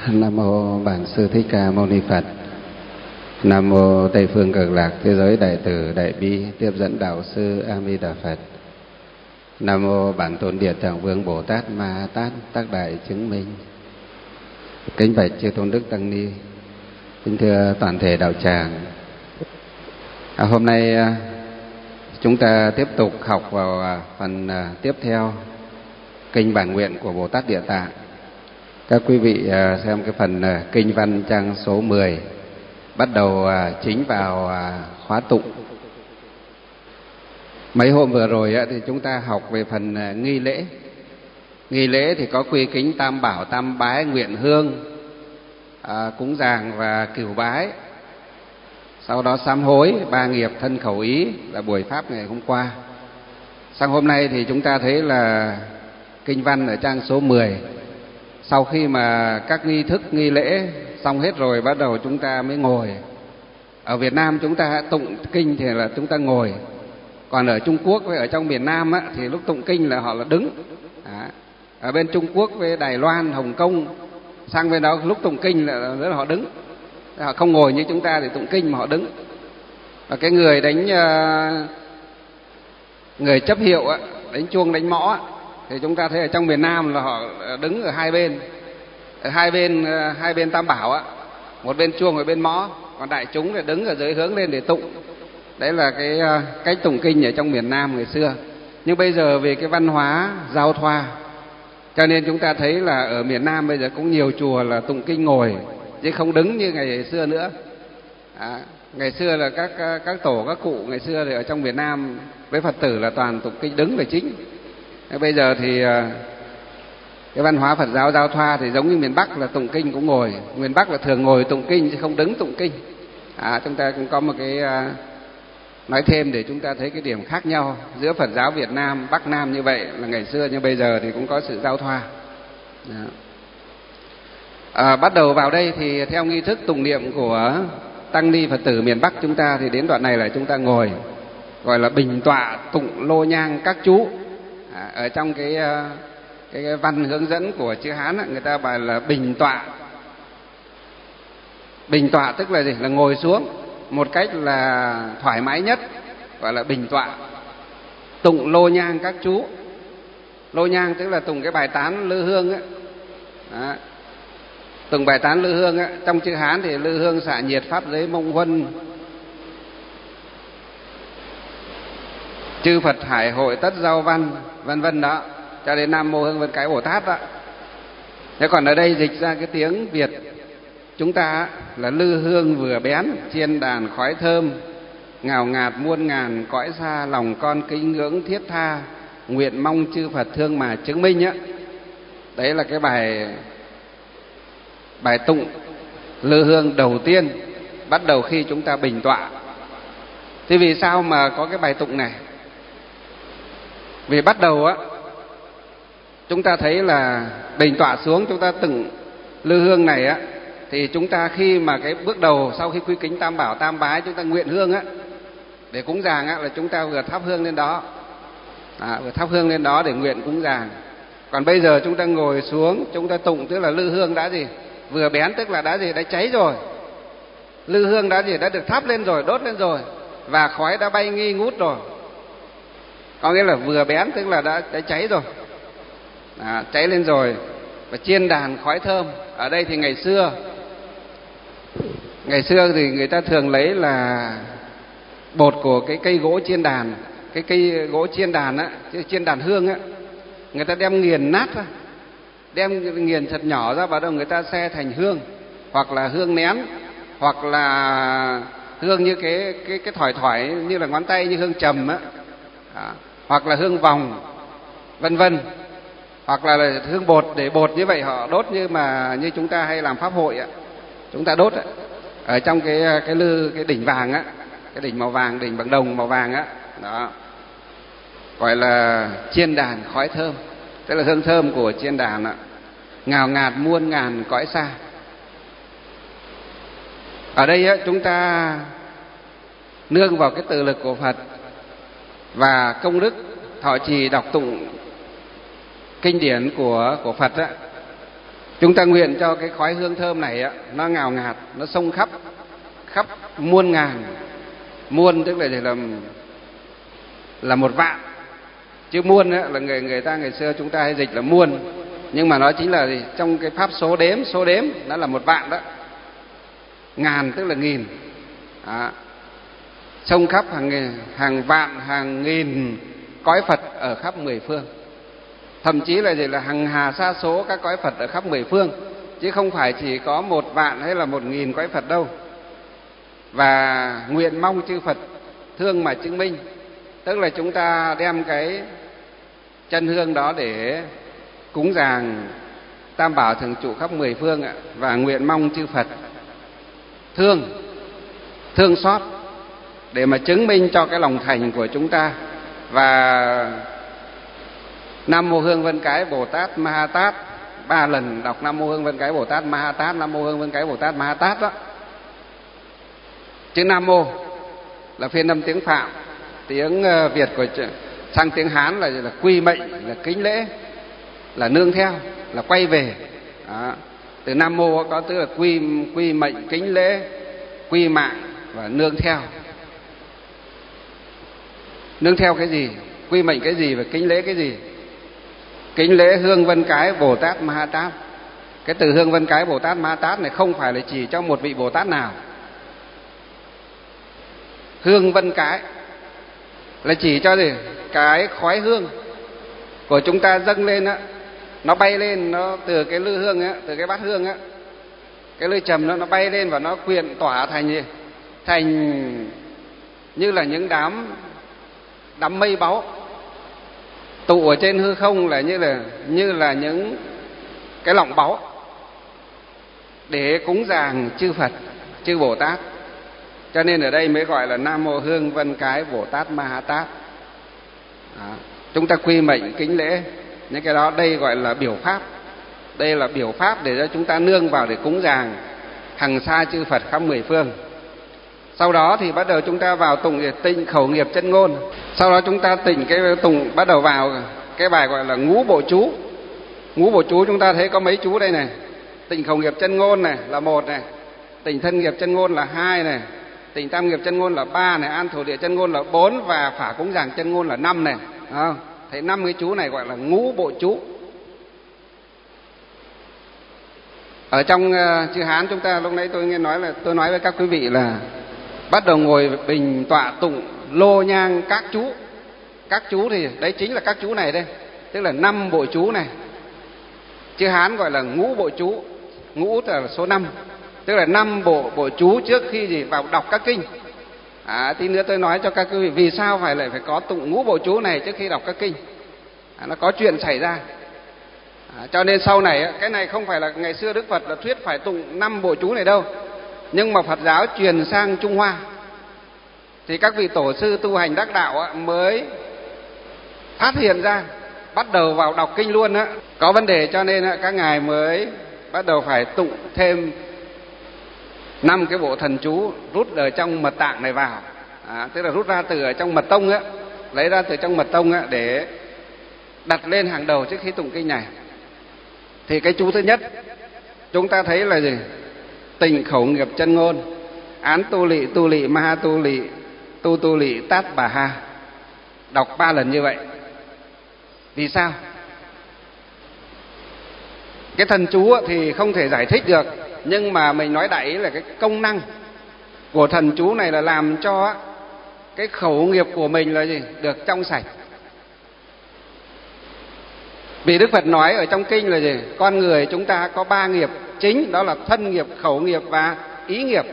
Nam mô Bản Sư Thích Ca Mâu Ni Phật. Nam mô Tây Phương Cực Lạc Thế Giới Đại Từ Đại Bi Tiếp Dẫn Đạo Sư A Di Đà Phật. Nam mô Bản Tôn Địa Tạng Vương Bồ Tát Ma Tát Tác Đại Chứng Minh. Kính bạch chư tôn đức tăng ni, kính thưa toàn thể đạo tràng. Hôm nay chúng ta tiếp tục học vào phần tiếp theo kinh bản nguyện của Bồ Tát Địa Tạng. Các quý vị xem cái phần kinh văn trang số 10, bắt đầu chính vào khóa tụng. Mấy hôm vừa rồi thì chúng ta học về phần nghi lễ. Nghi lễ thì có quy kính tam bảo, tam bái, nguyện hương, cúng dường và cửu bái. Sau đó sám hối, ba nghiệp thân khẩu ý là buổi pháp ngày hôm qua. Sang hôm nay thì chúng ta thấy là kinh văn ở trang số 10. Sau khi mà các nghi thức nghi lễ xong hết rồi, bắt đầu chúng ta mới ngồi. Ở Việt Nam chúng ta tụng kinh thì là chúng ta ngồi. Còn ở Trung Quốc với ở trong miền Nam thì lúc tụng kinh là họ là đứng. Ở bên Trung Quốc với Đài Loan, Hồng Kông, sang bên đó lúc tụng kinh là họ đứng. Họ không ngồi như chúng ta để tụng kinh mà họ đứng. Và cái người người chấp hiệu, đánh chuông đánh mõ thì chúng ta thấy ở trong miền Nam là họ đứng ở hai bên. Ở hai bên tam bảo, một bên chuông một bên mõ, còn đại chúng thì đứng ở dưới hướng lên để tụng. Đấy là cái cách tụng kinh ở trong miền Nam ngày xưa. Nhưng bây giờ về cái văn hóa giao thoa, cho nên chúng ta thấy là ở miền Nam bây giờ cũng nhiều chùa là tụng kinh ngồi chứ không đứng như ngày xưa nữa. Ngày xưa là các tổ các cụ ngày xưa thì ở trong miền Nam với Phật tử là toàn tụng kinh đứng là chính. Bây giờ thì cái văn hóa Phật giáo giao thoa thì giống như miền Bắc là tụng kinh cũng ngồi. Miền Bắc là thường ngồi tụng kinh chứ không đứng tụng kinh. Chúng ta cũng có một cái nói thêm để chúng ta thấy cái điểm khác nhau giữa Phật giáo Việt Nam, Bắc Nam như vậy là ngày xưa, nhưng bây giờ thì cũng có sự giao thoa. Bắt đầu vào đây thì theo nghi thức tụng niệm của tăng ni Phật tử miền Bắc chúng ta thì đến đoạn này là chúng ta ngồi, gọi là bình tọa tụng lô nhang các chú. Ở trong cái văn hướng dẫn của chữ Hán người ta bài là bình tọa. Bình tọa tức là gì? Là ngồi xuống một cách là thoải mái nhất, gọi là bình tọa. Tụng lô nhang các chú. Lô nhang tức là tụng cái bài tán lư hương tụng bài tán lư hương trong chữ Hán thì lư hương xạ nhiệt pháp giới mông huân, chư Phật hải hội tất giao văn, vân vân đó, cho đến Nam Mô Hương Vân Cái Bồ Tát đó. Thế còn ở đây dịch ra cái tiếng Việt chúng ta là lư hương vừa bén, chiên đàn khói thơm, ngào ngạt muôn ngàn cõi xa, lòng con kính ngưỡng thiết tha, nguyện mong chư Phật thương mà chứng minh á. Đấy là cái bài tụng lư hương đầu tiên bắt đầu khi chúng ta bình tọa. Thế vì sao mà có cái bài tụng này? Vì bắt đầu chúng ta thấy là bình tọa xuống, chúng ta từng lư hương này thì chúng ta khi mà cái bước đầu sau khi quy kính tam bảo tam bái, chúng ta nguyện hương để cúng dường là chúng ta vừa thắp hương lên đó, vừa thắp hương lên đó để nguyện cúng dường. Còn bây giờ chúng ta ngồi xuống, chúng ta tụng tức là lư hương đã gì? Vừa bén tức là đã gì? Đã cháy rồi. Lư hương đã gì? Đã được thắp lên rồi, đốt lên rồi, và khói đã bay nghi ngút rồi. Có nghĩa là vừa bén tức là đã cháy rồi, cháy lên rồi. Và chiên đàn khói thơm. Ở đây thì ngày xưa thì người ta thường lấy là bột của cái cây gỗ chiên đàn. Cái cây gỗ chiên đàn chiên đàn hương người ta đem nghiền nát ra, đem nghiền thật nhỏ ra, bắt đầu người ta xe thành hương, hoặc là hương nén, hoặc là hương như cái thỏi như là ngón tay, như hương trầm hoặc là hương vòng, vân vân, hoặc là hương bột, để bột như vậy họ đốt như chúng ta hay làm pháp hội chúng ta đốt ở trong cái đỉnh vàng cái đỉnh màu vàng, đỉnh bằng đồng màu vàng đó, gọi là chiên đàn khói thơm, tức là hương thơm của chiên đàn ngào ngạt muôn ngàn cõi xa. Ở đây chúng ta nương vào cái từ lực của Phật và công đức thọ trì đọc tụng kinh điển của Phật Chúng ta nguyện cho cái khói hương thơm này á, nó ngào ngạt, nó xông khắp muôn ngàn, muôn tức là một vạn, chứ muôn á, là người ta ngày xưa chúng ta hay dịch là muôn, nhưng mà nó chính là gì? Trong cái pháp số đếm nó là một vạn đó, ngàn tức là nghìn, xông khắp hàng vạn hàng nghìn cõi Phật ở khắp mười phương, thậm chí là gì, là hằng hà sa số các cõi Phật ở khắp mười phương, chứ không phải chỉ có 1 vạn hay là 1.000 cõi Phật đâu. Và nguyện mong chư Phật thương mà chứng minh, tức là chúng ta đem cái chân hương đó để cúng dường Tam Bảo Thường Trụ khắp mười phương ạ, và nguyện mong chư Phật thương xót để mà chứng minh cho cái lòng thành của chúng ta. Và Nam Mô Hương Vân Cái Bồ Tát Ma Ha Tát 3 lần, đọc Nam Mô Hương Vân Cái Bồ Tát Ma Ha Tát, Nam Mô Hương Vân Cái Bồ Tát Ma Ha Tát đó. Chữ Nam Mô là phiên âm tiếng Phạm, tiếng Việt của sang tiếng Hán là quy mệnh, là kính lễ, là nương theo, là quay về. Đó. Từ Nam Mô có tức là quy mệnh, kính lễ, quy mạng và nương theo. Nương theo cái gì? Quy mệnh cái gì và kính lễ cái gì? Kính lễ Hương Vân Cái Bồ Tát Ma Ha Tát. Cái từ Hương Vân Cái Bồ Tát Ma Ha Tát này không phải là chỉ cho một vị Bồ Tát nào. Hương Vân Cái là chỉ cho gì? Cái khói hương của chúng ta dâng lên á, nó bay lên, nó từ cái lư hương á, từ cái bát hương á, cái lư trầm nó bay lên và nó quyện tỏa thành gì? Thành như là những đám mây báu tụ ở trên hư không, là như là những cái lọng báu để cúng dường chư Phật, chư Bồ Tát. Cho nên ở đây mới gọi là Nam Mô Hương Vân Cái Bồ Tát Ma Ha Tát. Chúng ta quy mệnh kính lễ những cái đó, đây gọi là biểu pháp. Đây là biểu pháp để cho chúng ta nương vào để cúng dường hằng sa chư Phật khắp mười phương. Sau đó thì bắt đầu chúng ta vào tụng để tịnh khẩu nghiệp chân ngôn. Sau đó chúng ta tịnh cái tụng, bắt đầu vào cái bài gọi là ngũ bộ chú. Ngũ bộ chú chúng ta thấy có mấy chú đây này. Tịnh khẩu nghiệp chân ngôn này là 1 này, tịnh thân nghiệp chân ngôn là 2 này, tịnh tam nghiệp chân ngôn là 3 này, an thổ địa chân ngôn là 4 và phả cúng dường chân ngôn là 5 này. Thấy 5 cái chú này gọi là ngũ bộ chú. Ở trong chữ Hán chúng ta lúc nãy tôi nói với các quý vị là bắt đầu ngồi bình tọa tụng lô nhang các chú. Các chú thì đấy chính là các chú này đây, tức là 5 bộ chú này. Chữ Hán gọi là ngũ bộ chú. Ngũ là số 5, tức là 5 bộ chú trước khi gì vào đọc các kinh. Tí nữa tôi nói cho các quý vị vì sao lại phải có tụng ngũ bộ chú này trước khi đọc các kinh. Nó có chuyện xảy ra. Cho nên sau này cái này không phải là ngày xưa Đức Phật là thuyết phải tụng 5 bộ chú này đâu, nhưng mà Phật giáo truyền sang Trung Hoa thì các vị tổ sư tu hành đắc đạo mới phát hiện ra, bắt đầu vào đọc kinh luôn á, có vấn đề, cho nên các ngài mới bắt đầu phải tụng thêm 5 cái bộ thần chú rút ở trong mật tạng này vào. Tức là rút ra từ ở trong mật tông á, lấy ra từ trong mật tông á để đặt lên hàng đầu trước khi tụng kinh này. Thì cái chú thứ nhất chúng ta thấy là gì? Tịnh khẩu nghiệp chân ngôn, án tu lị ma ha tu lị tát bà ha. Đọc 3 lần như vậy. Vì sao? Cái thần chú thì không thể giải thích được, nhưng mà mình nói đại ý là cái công năng của thần chú này là làm cho cái khẩu nghiệp của mình là gì? Được trong sạch. Vì Đức Phật nói ở trong kinh là gì? Con người chúng ta có 3 nghiệp chính, đó là thân nghiệp, khẩu nghiệp và ý nghiệp.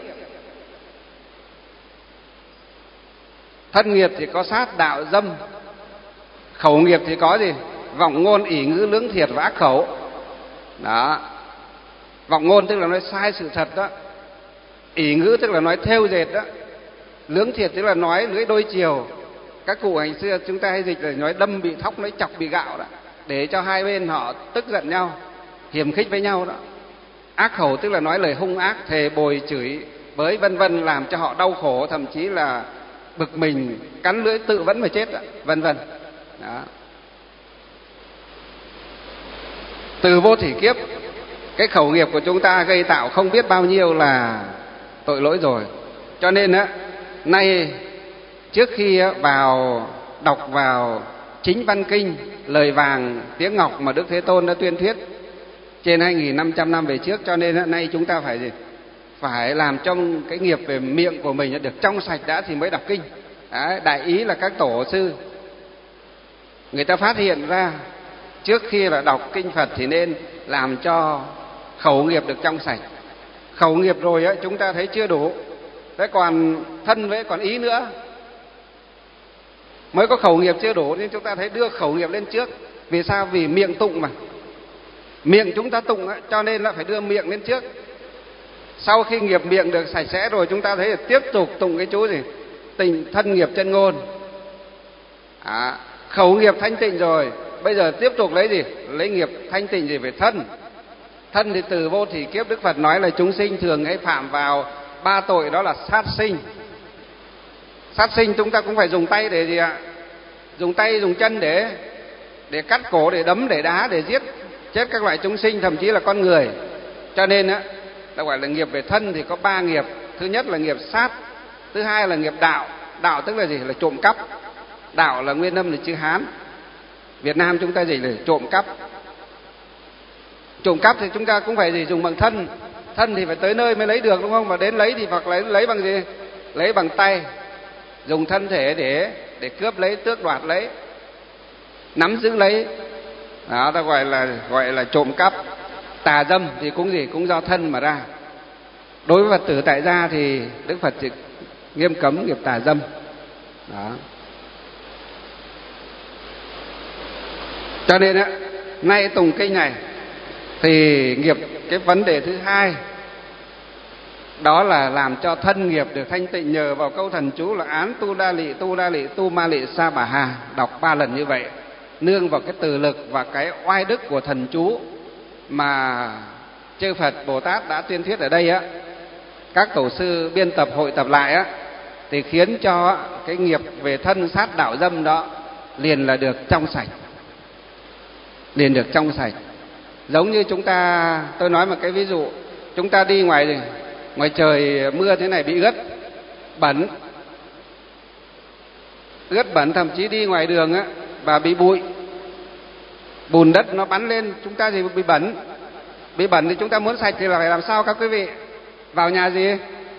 Thân nghiệp thì có sát đạo dâm. Khẩu nghiệp thì có gì? Vọng ngôn, ỷ ngữ, lưỡng thiệt và ác khẩu. Đó. Vọng ngôn tức là nói sai sự thật đó. Ỷ ngữ tức là nói thêu dệt đó. Lưỡng thiệt tức là nói lưỡi đôi chiều. Các cụ ngày xưa chúng ta hay dịch là nói đâm bị thóc, nói chọc bị gạo đó, để cho hai bên họ tức giận nhau, hiềm khích với nhau đó. Ác khẩu tức là nói lời hung ác, thề bồi chửi bới vân vân, làm cho họ đau khổ, thậm chí là bực mình, cắn lưỡi tự vẫn mà chết đó, vân vân. Đó. Từ vô thỉ kiếp, cái khẩu nghiệp của chúng ta gây tạo không biết bao nhiêu là tội lỗi rồi. Cho nên á, nay trước khi đọc vào chính văn kinh, lời vàng tiếng ngọc mà Đức Thế Tôn đã tuyên thuyết trên 2.500 năm về trước, cho nên nay chúng ta phải làm trong cái nghiệp về miệng của mình được trong sạch đã thì mới đọc kinh. Đấy, đại ý là các tổ sư người ta phát hiện ra trước khi là đọc kinh Phật thì nên làm cho khẩu nghiệp được trong sạch. Khẩu nghiệp rồi á, chúng ta thấy chưa đủ, thế còn thân với còn ý nữa, mới có khẩu nghiệp chưa đủ, nên chúng ta thấy đưa khẩu nghiệp lên trước. Vì sao? Vì miệng tụng mà, miệng chúng ta tụng á, cho nên là phải đưa miệng lên trước. Sau khi nghiệp miệng được sạch sẽ rồi, chúng ta thấy là tiếp tục tụng cái chú gì? Tình thân nghiệp chân ngôn. Khẩu nghiệp thanh tịnh rồi, bây giờ tiếp tục lấy gì? Lấy nghiệp thanh tịnh gì? Về thân. Thân thì từ vô thỉ kiếp Đức Phật nói là chúng sinh thường hay phạm vào 3 tội, đó là sát sinh. Sát sinh chúng ta cũng phải dùng tay để gì ạ? Dùng tay, dùng chân để cắt cổ, để đấm, để đá, để giết chết các loại chúng sinh, thậm chí là con người. Cho nên á, ta gọi là nghiệp về thân thì có 3 nghiệp. Thứ nhất là nghiệp sát, thứ hai là nghiệp đạo. Đạo tức là gì? Là trộm cắp. Đạo là nguyên âm là chữ Hán. Việt Nam chúng ta gì là trộm cắp. Trộm cắp thì chúng ta cũng phải gì? Dùng bằng thân. Thân thì phải tới nơi mới lấy được, đúng không? Mà đến lấy thì hoặc lấy bằng gì? Lấy bằng tay. Dùng thân thể để cướp lấy, tước đoạt lấy, nắm giữ lấy. Đó ta gọi là trộm cắp. Tà dâm thì cũng gì? Cũng do thân mà ra. Đối với Phật tử tại gia thì Đức Phật chỉ nghiêm cấm nghiệp tà dâm. Đó. Cho nên á, nay tụng kinh này thì nghiệp, cái vấn đề thứ hai đó là làm cho thân nghiệp được thanh tịnh nhờ vào câu thần chú là án tu đa lị tu ma lị sa bà hà. Đọc 3 lần như vậy, nương vào cái từ lực và cái oai đức của thần chú mà chư Phật Bồ Tát đã tuyên thuyết ở đây á, các tổ sư biên tập hội tập lại á, thì khiến cho cái nghiệp về thân sát đạo dâm đó liền là được trong sạch, liền được trong sạch. Giống như chúng ta, tôi nói một cái ví dụ, chúng ta đi ngoài trời mưa thế này bị ướt bẩn, thậm chí đi ngoài đường á và bị bụi, bùn đất nó bắn lên, chúng ta gì bị bẩn thì chúng ta muốn sạch thì là phải làm sao các quý vị? Vào nhà gì?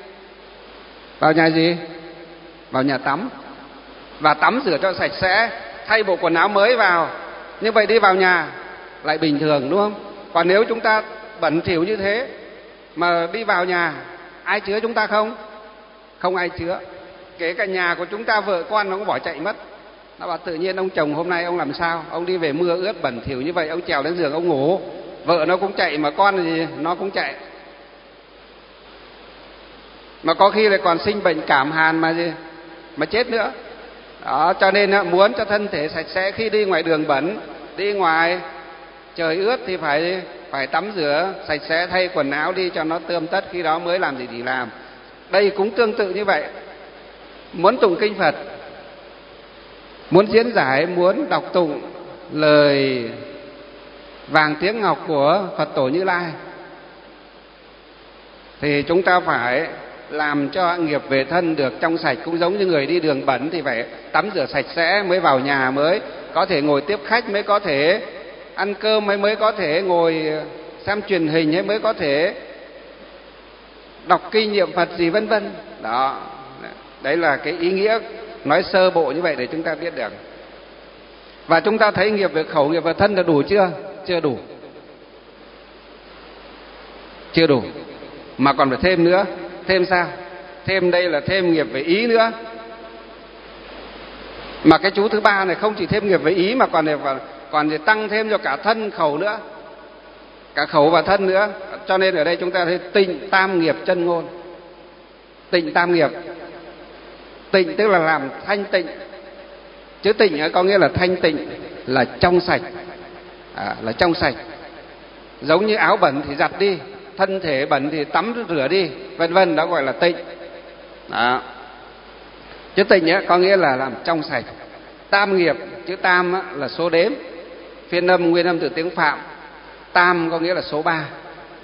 Vào nhà tắm, và tắm rửa cho sạch sẽ, thay bộ quần áo mới vào. Như vậy đi vào nhà lại bình thường, đúng không? Còn nếu chúng ta bẩn thỉu như thế mà đi vào nhà, ai chứa chúng ta không? Không ai chứa. Kể cả nhà của chúng ta, vợ con nó cũng bỏ chạy mất. Nó bảo tự nhiên ông chồng hôm nay ông làm sao? Ông đi về mưa ướt bẩn thỉu như vậy, ông trèo lên giường ông ngủ, vợ nó cũng chạy, mà con thì nó cũng chạy. Mà có khi lại còn sinh bệnh cảm hàn mà chết nữa. Đó, cho nên muốn cho thân thể sạch sẽ, khi đi ngoài đường bẩn, đi ngoài trời ướt thì phải tắm rửa sạch sẽ, thay quần áo đi cho nó tươm tất, khi đó mới làm gì thì làm. Đây cũng tương tự như vậy. Muốn tụng kinh Phật, muốn diễn giải, muốn đọc tụng lời vàng tiếng ngọc của Phật Tổ Như Lai thì chúng ta phải làm cho nghiệp về thân được trong sạch. Cũng giống như người đi đường bẩn thì phải tắm rửa sạch sẽ mới vào nhà, mới có thể ngồi tiếp khách, mới có thể ăn cơm, mới có thể ngồi xem truyền hình, mới có thể đọc kinh niệm Phật gì vân vân. Đó, đấy là cái ý nghĩa nói sơ bộ như vậy để chúng ta biết được. Và chúng ta thấy nghiệp về khẩu, nghiệp về thân là đủ chưa? Chưa đủ. Chưa đủ, mà còn phải thêm nữa. Thêm sao? Thêm đây là thêm nghiệp về ý nữa. Mà cái chú thứ 3 này không chỉ thêm nghiệp về ý mà còn để tăng thêm cho cả thân khẩu nữa, cả khẩu và thân nữa. Cho nên ở đây chúng ta thấy tịnh tam nghiệp chân ngôn. Tịnh tam nghiệp, tịnh tức là làm thanh tịnh. Chữ tịnh có nghĩa là thanh tịnh, là trong sạch, là trong sạch. Giống như áo bẩn thì giặt đi, thân thể bẩn thì tắm rửa đi, vân vân, đó gọi là tịnh. Đó. Chữ tịnh có nghĩa là làm trong sạch. Tam nghiệp, chữ tam là số đếm, phiên âm nguyên âm từ tiếng Phạm. Tam có nghĩa là số 3.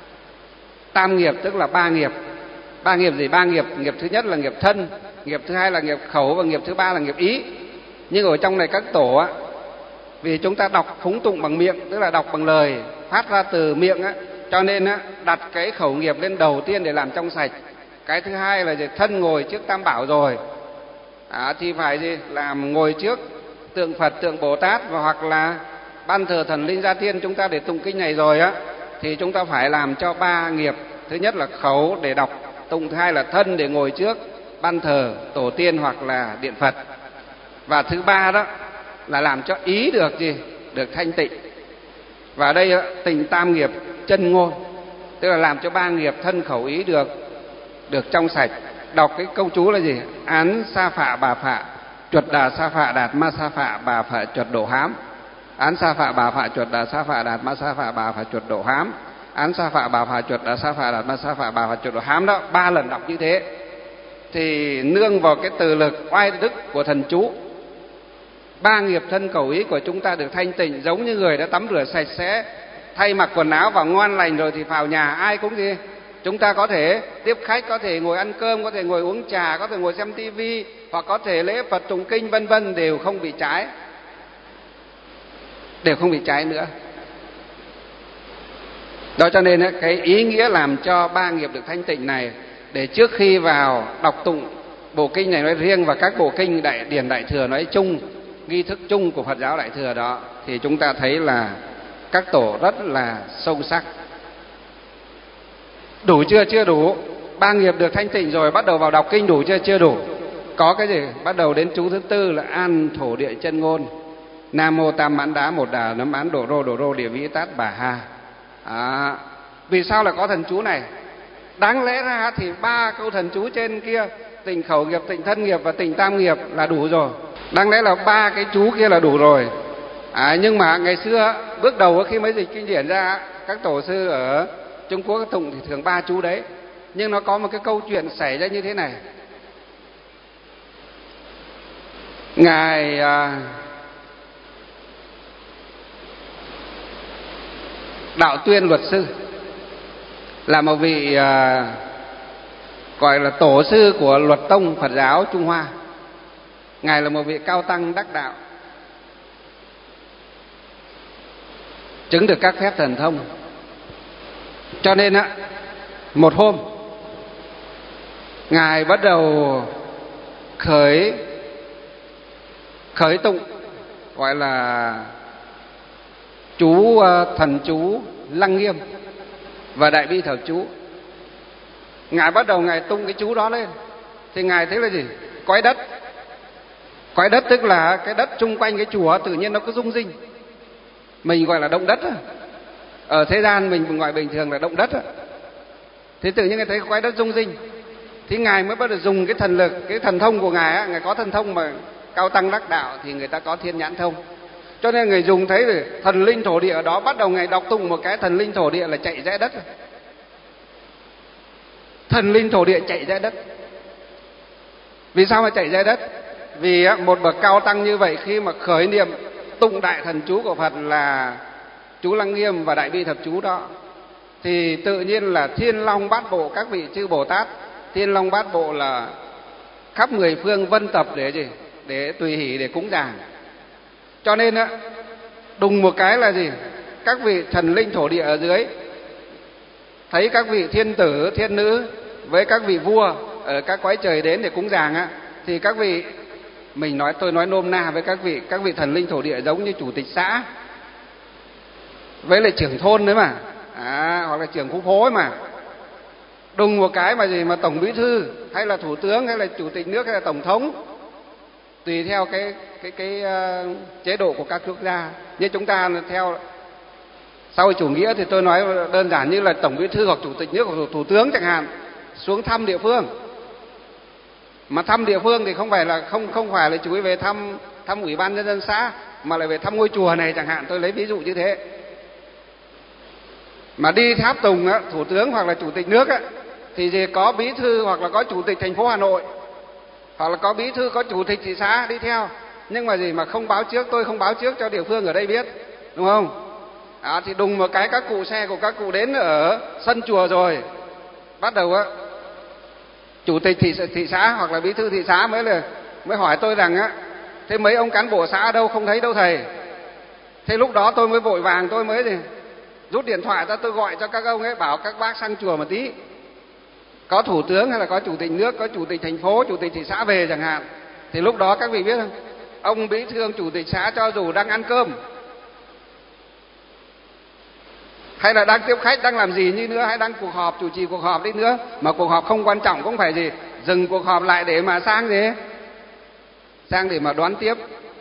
Tam nghiệp tức là ba nghiệp. Ba nghiệp gì? Ba nghiệp, nghiệp thứ nhất là nghiệp thân, nghiệp thứ hai là nghiệp khẩu và nghiệp thứ ba là nghiệp ý. Nhưng ở trong này các tổ á, vì chúng ta đọc phúng tụng bằng miệng, tức là đọc bằng lời phát ra từ miệng á, cho nên á đặt cái khẩu nghiệp lên đầu tiên để làm trong sạch. Cái thứ hai là gì? Thân ngồi trước Tam Bảo rồi thì phải gì? Làm ngồi trước tượng Phật, tượng Bồ Tát, và hoặc là ban thờ thần linh gia tiên chúng ta để tụng kinh này rồi á, thì chúng ta phải làm cho ba nghiệp. Thứ nhất là khẩu để đọc tụng, thứ hai là thân để ngồi trước ban thờ tổ tiên hoặc là điện Phật, và thứ ba đó là làm cho ý được gì? Được thanh tịnh. Và đây tịnh tam nghiệp chân ngôn, tức là làm cho ba nghiệp thân khẩu ý được trong sạch. Đọc cái câu chú là gì? Án sa phạ bà phạ chuột đà sa phạ đạt ma sa phạ bà phạ chuột độ hám. Án sa phạ bà phạ chuột đà sa phạ đạt ma sa phạ bà phạ chuột độ hám. Án sa phạ bà phạ chuột đà sa phạ đạt ma sa phạ bà phạ chuột độ hám. Đó, 3 lần đọc như thế thì nương vào cái từ lực oai đức của thần chú, ba nghiệp thân khẩu ý của chúng ta được thanh tịnh, giống như người đã tắm rửa sạch sẽ, thay mặc quần áo và ngon lành rồi thì vào nhà ai cũng gì? Chúng ta có thể tiếp khách, có thể ngồi ăn cơm, có thể ngồi uống trà, có thể ngồi xem tivi, hoặc có thể lễ Phật tụng kinh vân vân, đều không bị trái, đều không bị trái nữa. Đó cho nên cái ý nghĩa làm cho ba nghiệp được thanh tịnh này, để trước khi vào đọc tụng bộ kinh này nói riêng và các bộ kinh đại điển đại thừa nói chung, nghi thức chung của Phật giáo đại thừa đó, thì chúng ta thấy là các tổ rất là sâu sắc. Đủ chưa? Chưa đủ. Ba nghiệp được thanh tịnh rồi, bắt đầu vào đọc kinh đủ chưa? Chưa đủ. Có cái gì? Bắt đầu đến chú thứ tư là an thổ địa chân ngôn. Nam mô tam mãn đá một đà nấm án đổ rô địa vĩ tát bà ha. Vì sao lại có thần chú này? Đáng lẽ ra thì 3 câu thần chú trên kia, tịnh khẩu nghiệp, tịnh thân nghiệp và tịnh tam nghiệp là đủ rồi. Đáng lẽ là 3 cái chú kia là đủ rồi. Nhưng mà ngày xưa bước đầu khi mới dịch kinh điển ra, các tổ sư ở Trung Quốc tụng thì thường 3 chú đấy. Nhưng nó có một cái câu chuyện xảy ra như thế này. Ngài Đạo Tuyên luật sư là một vị gọi là tổ sư của luật tông Phật giáo Trung Hoa. Ngài là một vị cao tăng đắc đạo, chứng được các phép thần thông. Cho nên một hôm Ngài bắt đầu khởi tụng gọi là chú thần chú Lăng Nghiêm và Đại Bi Thập chú. Ngài bắt đầu Ngài tung cái chú đó lên thì Ngài thấy là gì? Cõi đất. Cõi đất tức là cái đất chung quanh cái chùa tự nhiên nó có rung rinh. Mình gọi là động đất. Ở thế gian mình gọi bình thường là động đất. Thế tự nhiên Ngài thấy cõi đất rung rinh. Thì Ngài mới bắt đầu dùng cái thần lực, cái thần thông của Ngài Ngài có thần thông mà cao tăng đắc đạo thì người ta có thiên nhãn thông. Cho nên Ngài dùng thấy rồi thần linh thổ địa ở đó, bắt đầu Ngài đọc tụng một cái thần linh thổ địa là chạy rẽ đất. Thần linh thổ địa chạy rẽ đất. Vì sao mà chạy rẽ đất? Vì một bậc cao tăng như vậy khi mà khởi niệm tụng đại thần chú của Phật là chú Lăng Nghiêm và Đại Bi Thập chú đó, thì tự nhiên là Thiên Long Bát Bộ, các vị chư Bồ Tát Thiên Long Bát Bộ là khắp 10 phương vân tập để gì? Để tùy hỷ, để cúng dường. Cho nên đùng một cái là gì? Các vị thần linh thổ địa ở dưới thấy các vị thiên tử, thiên nữ với các vị vua ở các cõi trời đến để cúng dường thì các vị, tôi nói nôm na với các vị thần linh thổ địa giống như chủ tịch xã với lại trưởng thôn đấy mà, hoặc là trưởng khu phố ấy mà. Đùng một cái mà gì mà tổng bí thư hay là thủ tướng hay là chủ tịch nước hay là tổng thống, tùy theo cái chế độ của các quốc gia. Như chúng ta theo sau chủ nghĩa thì tôi nói đơn giản như là tổng bí thư hoặc chủ tịch nước hoặc thủ tướng chẳng hạn xuống thăm địa phương. Mà thăm địa phương thì không phải là chú ý về thăm ủy ban nhân dân xã, mà lại về thăm ngôi chùa này chẳng hạn, tôi lấy ví dụ như thế. Mà đi tháp tùng thủ tướng hoặc là chủ tịch nước thì gì có bí thư hoặc là có chủ tịch thành phố Hà Nội, hoặc là có bí thư, có chủ tịch thị xã đi theo. Nhưng mà gì mà không báo trước, tôi không báo trước cho địa phương ở đây biết, đúng không? Thì đùng một cái các cụ xe của các cụ đến ở sân chùa rồi, bắt đầu á, chủ tịch thị xã hoặc là bí thư thị xã mới hỏi tôi rằng á, thế mấy ông cán bộ xã đâu, không thấy đâu thầy. Thế lúc đó tôi mới vội vàng, tôi mới rút điện thoại ra, tôi gọi cho các ông ấy, bảo các bác sang chùa một tí, có thủ tướng hay là có chủ tịch nước, có chủ tịch thành phố, chủ tịch thị xã về chẳng hạn. Thì lúc đó các vị biết không, ông bí thư, ông chủ tịch xã cho dù đang ăn cơm hay là đang tiếp khách, đang làm gì như nữa, hay đang cuộc họp, chủ trì cuộc họp đi nữa, mà cuộc họp không quan trọng cũng phải gì, dừng cuộc họp lại để mà sang để mà đón tiếp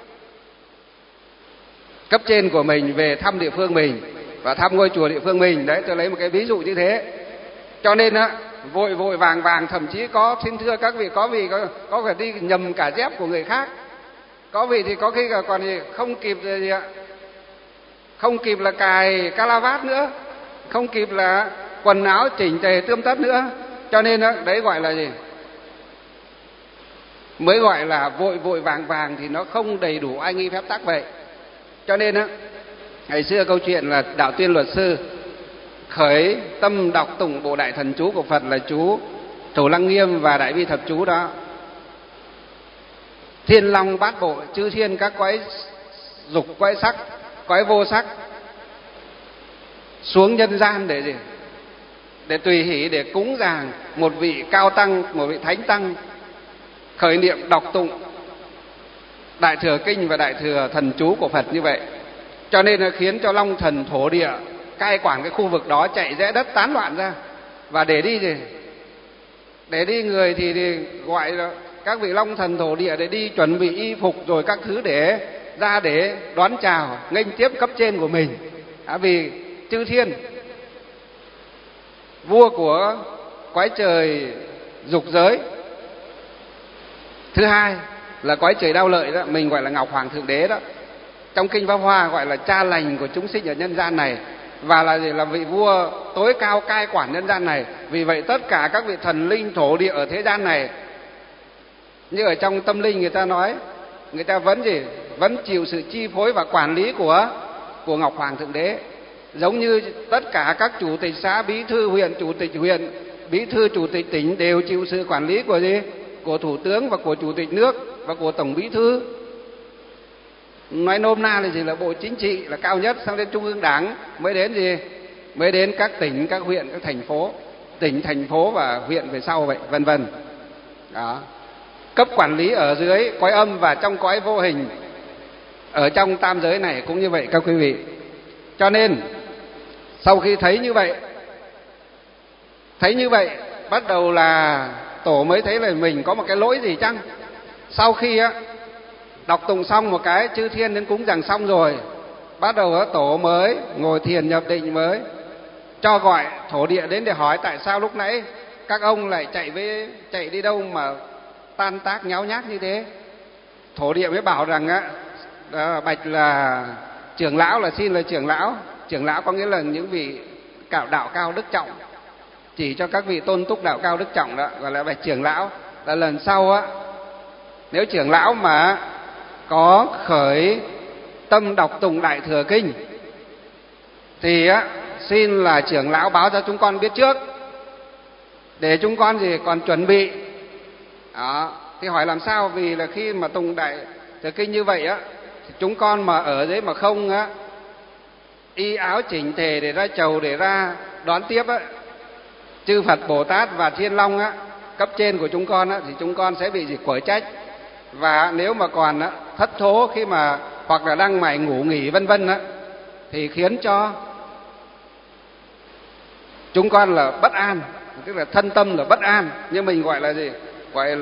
cấp trên của mình về thăm địa phương mình và thăm ngôi chùa địa phương mình. Đấy, tôi lấy một cái ví dụ như thế. Cho nên á, vội vàng, thậm chí có, xin thưa các vị, có vị có phải đi nhầm cả dép của người khác, có vị thì có khi còn gì không kịp gì ạ, không kịp là cài calavat nữa, không kịp là quần áo chỉnh tề tươm tất nữa. Cho nên đó, đấy gọi là gì, mới gọi là vội vàng thì nó không đầy đủ ai nghi phép tắc vậy. Cho nên á, ngày xưa câu chuyện là Đạo Tuyên luật sư khởi tâm đọc tụng bộ Đại Thần Chú của Phật là chú Thủ Lăng Nghiêm và Đại Bi Thập Chú đó. Thiên long bát bộ, chư thiên các cõi dục, cõi sắc, cõi vô sắc xuống nhân gian để gì? Để tùy hỷ, để cúng dường một vị cao tăng, một vị thánh tăng, khởi niệm đọc tụng Đại Thừa Kinh và Đại Thừa Thần Chú của Phật như vậy. Cho nên nó khiến cho long thần thổ địa cai quản cái khu vực đó chạy rẽ đất tán loạn ra. Và để đi gì? Để đi người thì gọi là các vị long thần thổ địa để đi chuẩn bị y phục rồi các thứ để ra để đón chào nghênh tiếp cấp trên của mình. Vì chư thiên, vua của cõi trời dục giới, thứ hai là cõi trời đao lợi đó, mình gọi là Ngọc Hoàng Thượng Đế đó, trong kinh Pháp Hoa gọi là cha lành của chúng sinh ở nhân gian này, và là gì, là vị vua tối cao cai quản nhân gian này. Vì vậy tất cả các vị thần linh thổ địa ở thế gian này, như ở trong tâm linh người ta nói, người ta vẫn chịu sự chi phối và quản lý của Ngọc Hoàng Thượng Đế. Giống như tất cả các chủ tịch xã, bí thư huyện, chủ tịch huyện, bí thư chủ tịch tỉnh đều chịu sự quản lý của gì? Của thủ tướng và của chủ tịch nước và của tổng bí thư. Nói nôm na là gì, là bộ chính trị là cao nhất, sang đến trung ương đảng mới đến gì? Mới đến các tỉnh, các huyện, các thành phố, tỉnh, thành phố và huyện về sau vậy, vân vân. Đó. Cấp quản lý ở dưới cõi âm và trong cõi vô hình, ở trong tam giới này cũng như vậy các quý vị. Cho nên sau khi thấy như vậy, bắt đầu là tổ mới thấy là mình có một cái lỗi gì chăng. Sau khi á đọc tụng xong một cái, chư thiên đến cúng dường xong rồi, bắt đầu tổ mới ngồi thiền nhập định, mới cho gọi thổ địa đến để hỏi tại sao lúc nãy các ông lại chạy đi đâu mà tan tác nháo nhác như thế. Thổ địa mới bảo rằng á, bạch là trưởng lão, là xin là trưởng lão có nghĩa là những vị đạo cao đức trọng, chỉ cho các vị tôn túc đạo cao đức trọng đó, gọi là bạch trưởng lão. Là lần sau á, nếu trưởng lão mà có khởi tâm đọc tụng Đại Thừa Kinh thì á, xin là trưởng lão báo cho chúng con biết trước, để chúng con gì còn chuẩn bị. Đó. Thì hỏi làm sao? Vì là khi mà tụng Đại Thừa Kinh như vậy á, chúng con mà ở đấy mà không á y áo chỉnh tề để ra chầu, để ra đón tiếp á chư Phật Bồ Tát và Thiên Long á, cấp trên của chúng con á, thì chúng con sẽ bị gì quở trách. Và nếu mà còn á, thất thố khi mà hoặc là đang mải ngủ nghỉ vân vân á, thì khiến cho chúng con là bất an, tức là thân tâm là bất an. Nhưng mình gọi là gì? Gọi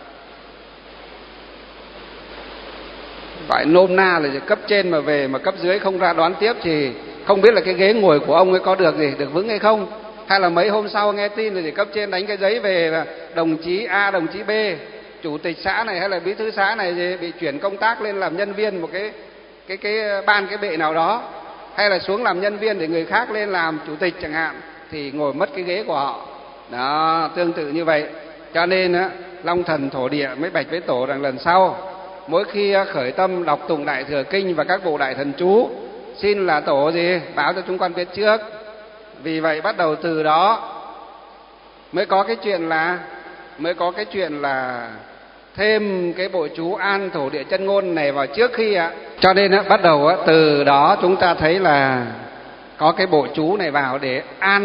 nôm na là gì? Cấp trên mà về mà cấp dưới không ra đón tiếp thì không biết là cái ghế ngồi của ông ấy có được vững hay không. Hay là mấy hôm sau nghe tin là gì? Cấp trên đánh cái giấy về là đồng chí A, đồng chí B, chủ tịch xã này hay là bí thư xã này gì bị chuyển công tác lên làm nhân viên một cái ban cái bệ nào đó, hay là xuống làm nhân viên để người khác lên làm chủ tịch chẳng hạn, thì ngồi mất cái ghế của họ. Đó, tương tự như vậy. Cho nên á, long thần thổ địa mới bạch với tổ rằng lần sau mỗi khi khởi tâm đọc tụng Đại Thừa Kinh và các bộ Đại Thần Chú, xin là tổ gì báo cho chúng con biết trước. Vì vậy bắt đầu từ đó mới có cái chuyện là thêm cái bộ chú an thổ địa chân ngôn này vào trước khi ạ. Cho nên bắt đầu từ đó chúng ta thấy là có cái bộ chú này vào để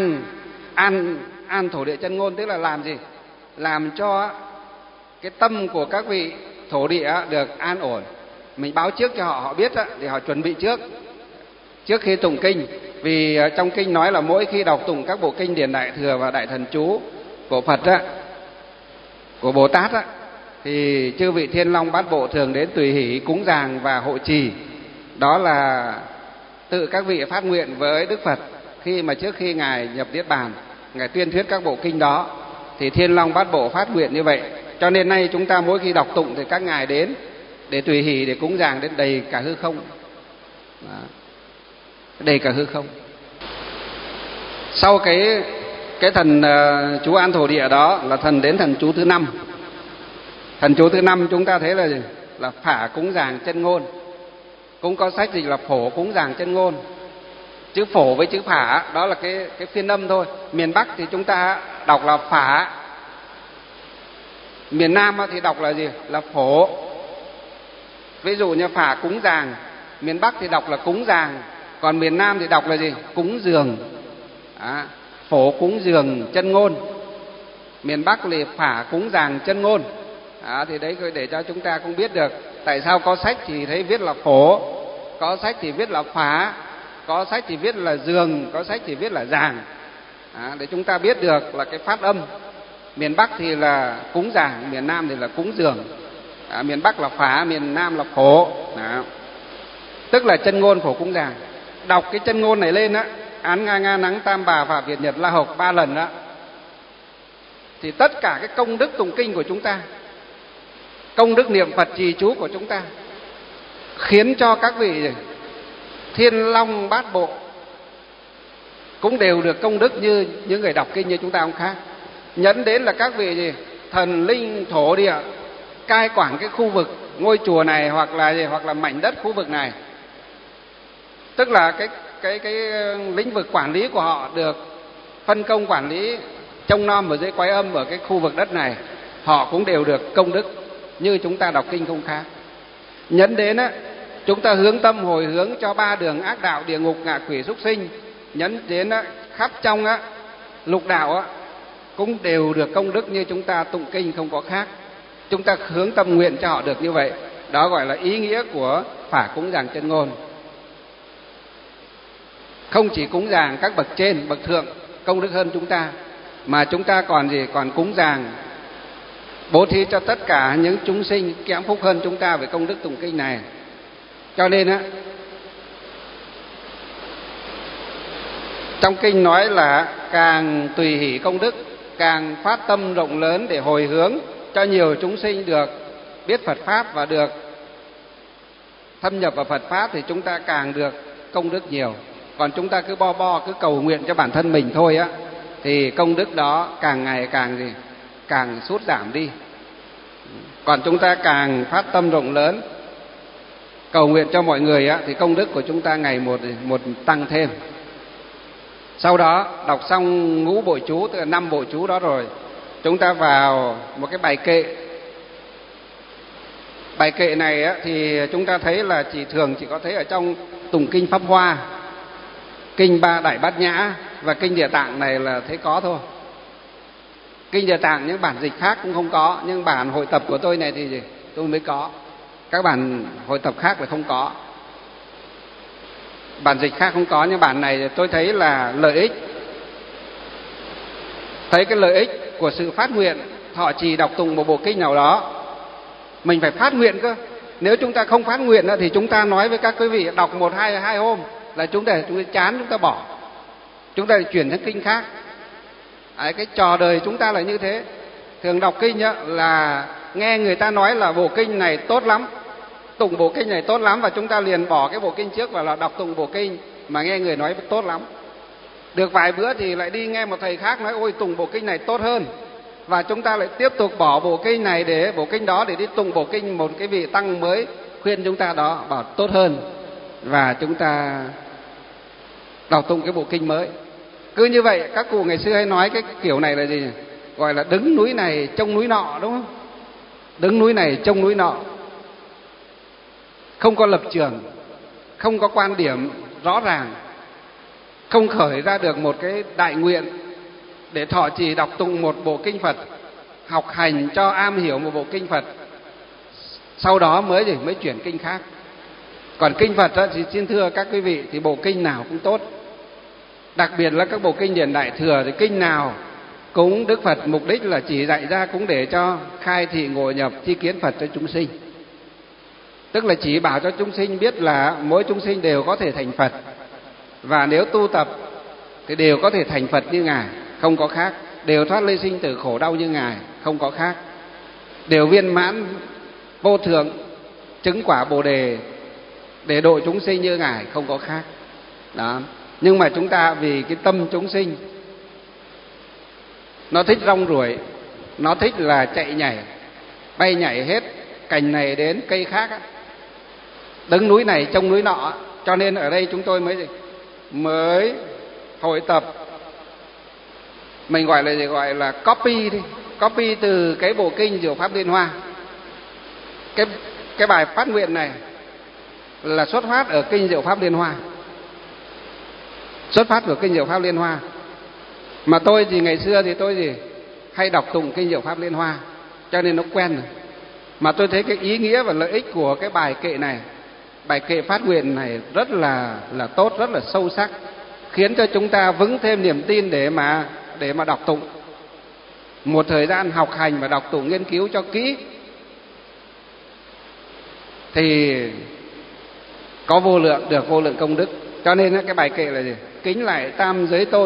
an thổ địa chân ngôn, tức là làm gì? Làm cho cái tâm của các vị thổ địa được an ổn. Mình báo trước cho họ biết để họ chuẩn bị trước khi tụng kinh. Vì trong kinh nói là mỗi khi đọc tụng các bộ kinh điển đại thừa và đại thần chú của Phật của Bồ Tát thì chư vị Thiên Long Bát Bộ thường đến tùy hỷ cúng dường và hộ trì. Đó là tự các vị phát nguyện với Đức Phật khi mà trước khi ngài nhập niết bàn, ngài tuyên thuyết các bộ kinh đó thì Thiên Long Bát Bộ phát nguyện như vậy. Cho nên nay chúng ta mỗi khi đọc tụng thì các ngài đến để tùy hỷ, để cúng dường đến đầy cả hư không. Đó. Đầy cả hư không. Sau cái thần chú an thổ địa đó là đến thần chú thứ 5. Thần chú thứ 5 chúng ta thấy là gì? Là phả cúng dường chân ngôn. Cũng có sách gì là phổ cúng dường chân ngôn. Chữ phổ với chữ phả đó là cái phiên âm thôi. Miền Bắc thì chúng ta đọc là phả, miền Nam thì đọc là gì? Là phổ. Ví dụ như phả cúng dường, miền Bắc thì đọc là cúng dường, còn miền Nam thì đọc là gì? Cúng dường. Phổ cúng dường chân ngôn, miền Bắc thì phả cúng dường chân ngôn. Thì đấy để cho chúng ta cũng biết được tại sao có sách thì thấy viết là phổ, có sách thì viết là phá, có sách thì viết là dường, có sách thì viết là dàng. Để chúng ta biết được là cái phát âm. Miền Bắc thì là cúng dường, miền Nam thì là cúng dường. Miền Bắc là phá, miền Nam là phổ. Tức là chân ngôn phổ cúng dường. Đọc cái chân ngôn này lên án nga nga nắng tam bà phạm Việt Nhật La Hộc 3 lần thì tất cả cái công đức tụng kinh của chúng ta, công đức niệm Phật trì chú của chúng ta khiến cho các vị Thiên Long Bát Bộ cũng đều được công đức như những người đọc kinh như chúng ta không khác. Nhấn đến là các vị thần linh thổ địa cai quản cái khu vực ngôi chùa này hoặc là mảnh đất khu vực này, tức là cái lĩnh vực quản lý của họ được phân công quản lý trông nom ở dưới quái âm ở cái khu vực đất này, họ cũng đều được công đức như chúng ta đọc kinh không khác. Nhấn đến chúng ta hướng tâm hồi hướng cho 3 đường ác đạo, địa ngục, ngạ quỷ, súc sinh. Nhấn đến khắp trong lục đạo cũng đều được công đức như chúng ta tụng kinh không có khác. Chúng ta hướng tâm nguyện cho họ được như vậy. Đó gọi là ý nghĩa của phả cúng dường chân ngôn. Không chỉ cúng dường các bậc trên, bậc thượng công đức hơn chúng ta, mà chúng ta còn cúng dường bố thí cho tất cả những chúng sinh kém phúc hơn chúng ta về công đức tụng kinh này. Cho nên trong kinh nói là càng tùy hỷ công đức, càng phát tâm rộng lớn để hồi hướng cho nhiều chúng sinh được biết Phật Pháp và được thâm nhập vào Phật Pháp thì chúng ta càng được công đức nhiều. Còn chúng ta cứ cứ cầu nguyện cho bản thân mình thôi thì công đức đó càng ngày càng sút giảm đi. Còn chúng ta càng phát tâm rộng lớn cầu nguyện cho mọi người thì công đức của chúng ta ngày một tăng thêm. Sau đó đọc xong ngũ bộ chú, tức là 5 bộ chú đó rồi, chúng ta vào một cái bài kệ. Bài kệ này thì chúng ta thấy là chỉ có thấy ở trong tụng kinh Pháp Hoa, kinh Ba Đại Bát Nhã và kinh Địa Tạng này là thấy có thôi. Kinh Địa Tạng những bản dịch khác cũng không có, nhưng bản hội tập của tôi này thì tôi mới có. Các bản hội tập khác là không có. Bản dịch khác không có, nhưng bản này tôi thấy là lợi ích. Thấy cái lợi ích của sự phát nguyện, họ chỉ đọc tụng một bộ kinh nào đó, mình phải phát nguyện cơ. Nếu chúng ta không phát nguyện thì chúng ta nói với các quý vị đọc 1-2 hôm là chúng ta chán, chúng ta bỏ, chúng ta chuyển sang kinh khác. Cái trò đời chúng ta là như thế. Thường đọc kinh là nghe người ta nói là bộ kinh này tốt lắm, tụng bộ kinh này tốt lắm, và chúng ta liền bỏ cái bộ kinh trước và là đọc tụng bộ kinh mà nghe người nói tốt lắm. Được vài bữa thì lại đi nghe một thầy khác nói ôi tụng bộ kinh này tốt hơn, và chúng ta lại tiếp tục bỏ bộ kinh này bộ kinh đó để đi tụng bộ kinh một cái vị tăng mới khuyên chúng ta đó bảo tốt hơn, và chúng ta đọc tụng cái bộ kinh mới. Cứ như vậy các cụ ngày xưa hay nói cái kiểu này là gì? gọi là đứng núi này trông núi nọ, đúng không? Đứng núi này trông núi nọ, không có lập trường, không có quan điểm rõ ràng, không khởi ra được một cái đại nguyện để thọ trì đọc tụng một bộ kinh Phật, học hành cho am hiểu một bộ kinh Phật, sau đó mới chuyển kinh khác. Còn kinh Phật đó, thì xin thưa các quý vị, thì bộ kinh nào cũng tốt, đặc biệt là các bộ kinh điển Đại Thừa, thì kinh nào cũng Đức Phật mục đích là chỉ dạy ra cũng để cho khai thị ngộ nhập tri kiến Phật cho chúng sinh, tức là chỉ bảo cho chúng sinh biết là mỗi chúng sinh đều có thể thành Phật, và nếu tu tập thì đều có thể thành Phật như Ngài, không có khác, đều thoát ly sinh tử khổ đau như Ngài, không có khác, đều viên mãn vô thượng chứng quả Bồ đề để độ chúng sinh như Ngài, không có khác. Đó. Nhưng mà chúng ta vì cái tâm chúng sinh nó thích rong ruổi, nó thích là chạy nhảy, bay nhảy hết cành này đến cây khác á, đứng núi này trông núi nọ, cho nên ở đây chúng tôi mới hội tập, mình gọi là copy đi, copy từ cái bộ kinh Diệu Pháp Liên Hoa. Cái bài phát nguyện này là xuất phát ở kinh Diệu Pháp Liên Hoa, xuất phát của kinh Diệu Pháp Liên Hoa. Mà tôi thì ngày xưa thì tôi hay đọc tụng kinh Diệu Pháp Liên Hoa, cho nên nó quen rồi. Mà tôi thấy cái ý nghĩa và lợi ích của cái bài kệ này, bài kệ phát nguyện này rất là tốt, rất là sâu sắc, khiến cho chúng ta vững thêm niềm tin để mà đọc tụng. Một thời gian học hành và đọc tụng nghiên cứu cho kỹ thì có vô lượng, được vô lượng công đức. Cho nên cái bài kệ là gì? Kính lạy tam giới tôn.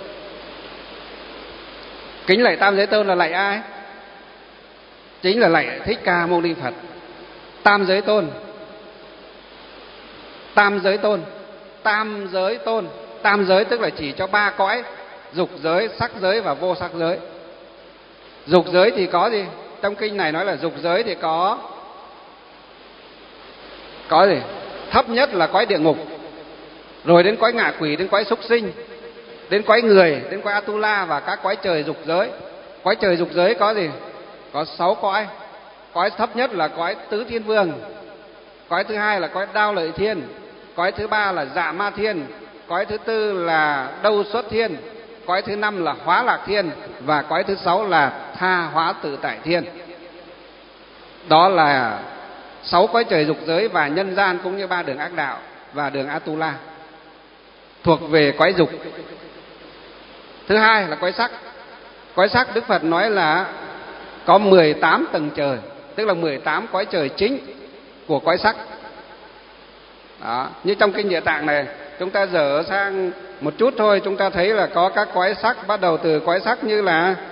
Kính lạy tam giới tôn là lạy ai? Chính là lạy Thích Ca Mâu Ni Phật. Tam giới tôn, tam giới tôn, tam giới tôn. Tam giới tức là chỉ cho ba cõi: dục giới, sắc giới và vô sắc giới. Dục giới thì có gì? Trong kinh này nói là dục giới thì có gì? Thấp nhất là cõi địa ngục, rồi đến cõi ngạ quỷ, đến cõi súc sinh, đến cõi người, đến cõi Atula và các cõi trời dục giới. Cõi trời dục giới có gì? Có 6 cõi. Cõi thấp nhất là cõi Tứ Thiên Vương, cõi thứ hai là cõi Đao Lợi Thiên, cõi thứ ba là Dạ Ma Thiên, cõi thứ tư là Đâu Xuất Thiên, cõi thứ năm là Hóa Lạc Thiên, và cõi thứ 6 là Tha Hóa Tự Tại Thiên. Đó là 6 cõi trời dục giới và nhân gian, cũng như 3 đường ác đạo và đường Atula, thuộc về cõi dục. Thứ hai là cõi sắc. Cõi sắc Đức Phật nói là có 18 tầng trời, tức là 18 cõi trời chính của cõi sắc. Đó. Như trong kinh Địa Tạng này, chúng ta dở sang một chút thôi, chúng ta thấy là có các cõi sắc, bắt đầu từ cõi sắc như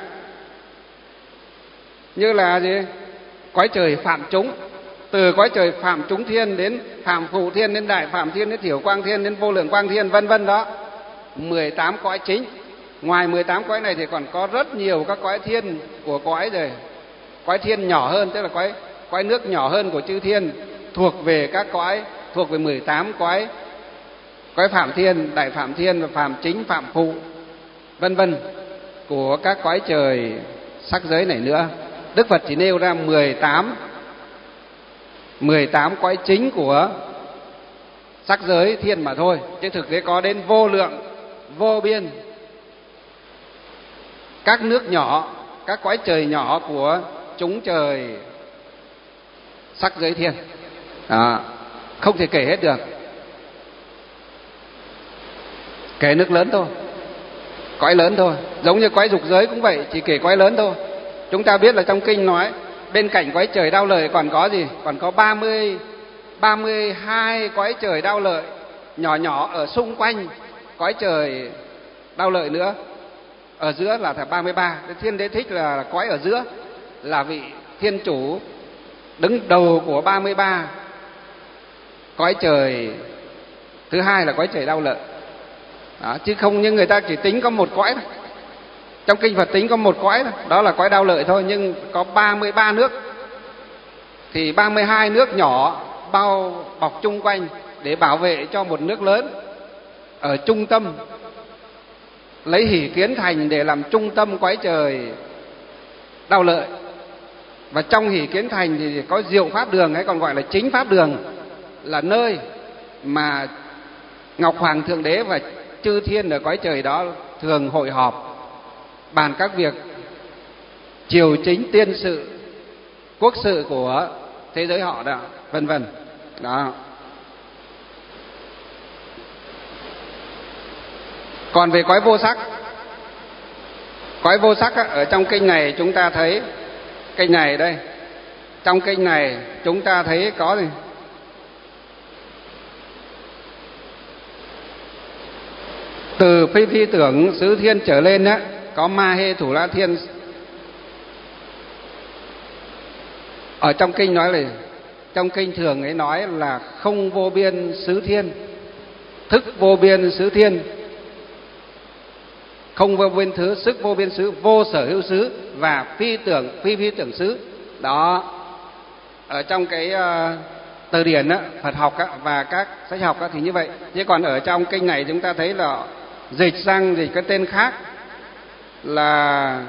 là gì? Cõi trời phạm chúng, từ cõi trời phạm chúng thiên đến phạm phụ thiên, đến đại phạm thiên, đến thiểu quang thiên, đến vô lượng quang thiên, vân vân. Đó, 18 cõi chính. Ngoài 18 cõi này thì còn có rất nhiều các cõi thiên của cõi rồi. Cõi thiên nhỏ hơn, tức là cõi nước nhỏ hơn của chư thiên, thuộc về các cõi, thuộc về 18 cõi: cõi phạm thiên, đại phạm thiên và phạm chính, phạm phụ, vân vân, của các cõi trời sắc giới này nữa. Đức Phật chỉ nêu ra 18 cõi chính của sắc giới thiên mà thôi, chứ thực tế có đến vô lượng, vô biên các nước nhỏ, các cõi trời nhỏ của chúng trời sắc giới thiên. Đó, không thể kể hết được. Kể nước lớn thôi, cõi lớn thôi. Giống như cõi dục giới cũng vậy, chỉ kể cõi lớn thôi. Chúng ta biết là trong kinh nói bên cạnh cõi trời Đao Lợi còn có gì? Còn có 32 cõi trời Đao Lợi nhỏ nhỏ ở xung quanh cõi trời Đao Lợi nữa. Ở giữa là 33. Thiên Đế Thích là cõi ở giữa, là vị thiên chủ đứng đầu của 33 cõi trời. Thứ hai là cõi trời Đao Lợi. Đó, chứ không như người ta chỉ tính có một cõi thôi. Trong kinh Phật tính có một cõi thôi, đó là cõi Đao Lợi thôi, nhưng có 33 nước, thì 32 nước nhỏ bao bọc chung quanh để bảo vệ cho một nước lớn ở trung tâm, lấy Hỷ Kiến Thành để làm trung tâm cõi trời Đao Lợi. Và trong Hỷ Kiến Thành thì có Diệu Pháp Đường, hay còn gọi là Chính Pháp Đường, là nơi mà Ngọc Hoàng Thượng Đế và chư thiên ở cõi trời đó thường hội họp bàn các việc triều chính, tiên sự, quốc sự của thế giới họ đó, vân vân. Đó. Còn về cõi vô sắc, cõi vô sắc ở trong kinh này chúng ta thấy, kinh này đây, trong kinh này chúng ta thấy có gì? Từ phi phi tưởng xứ thiên trở lên á, có Ma Hê Thủ La Thiên. Ở trong kinh nói là, trong kinh thường ấy nói là không vô biên xứ thiên, thức vô biên xứ thiên, không vô biên thứ, sức vô biên xứ, vô sở hữu xứ và phi phi tưởng xứ. Đó, ở trong cái từ điển á, Phật học á, và các sách học á, thì như vậy. Chứ còn ở trong kinh này chúng ta thấy là dịch sang dịch cái tên khác là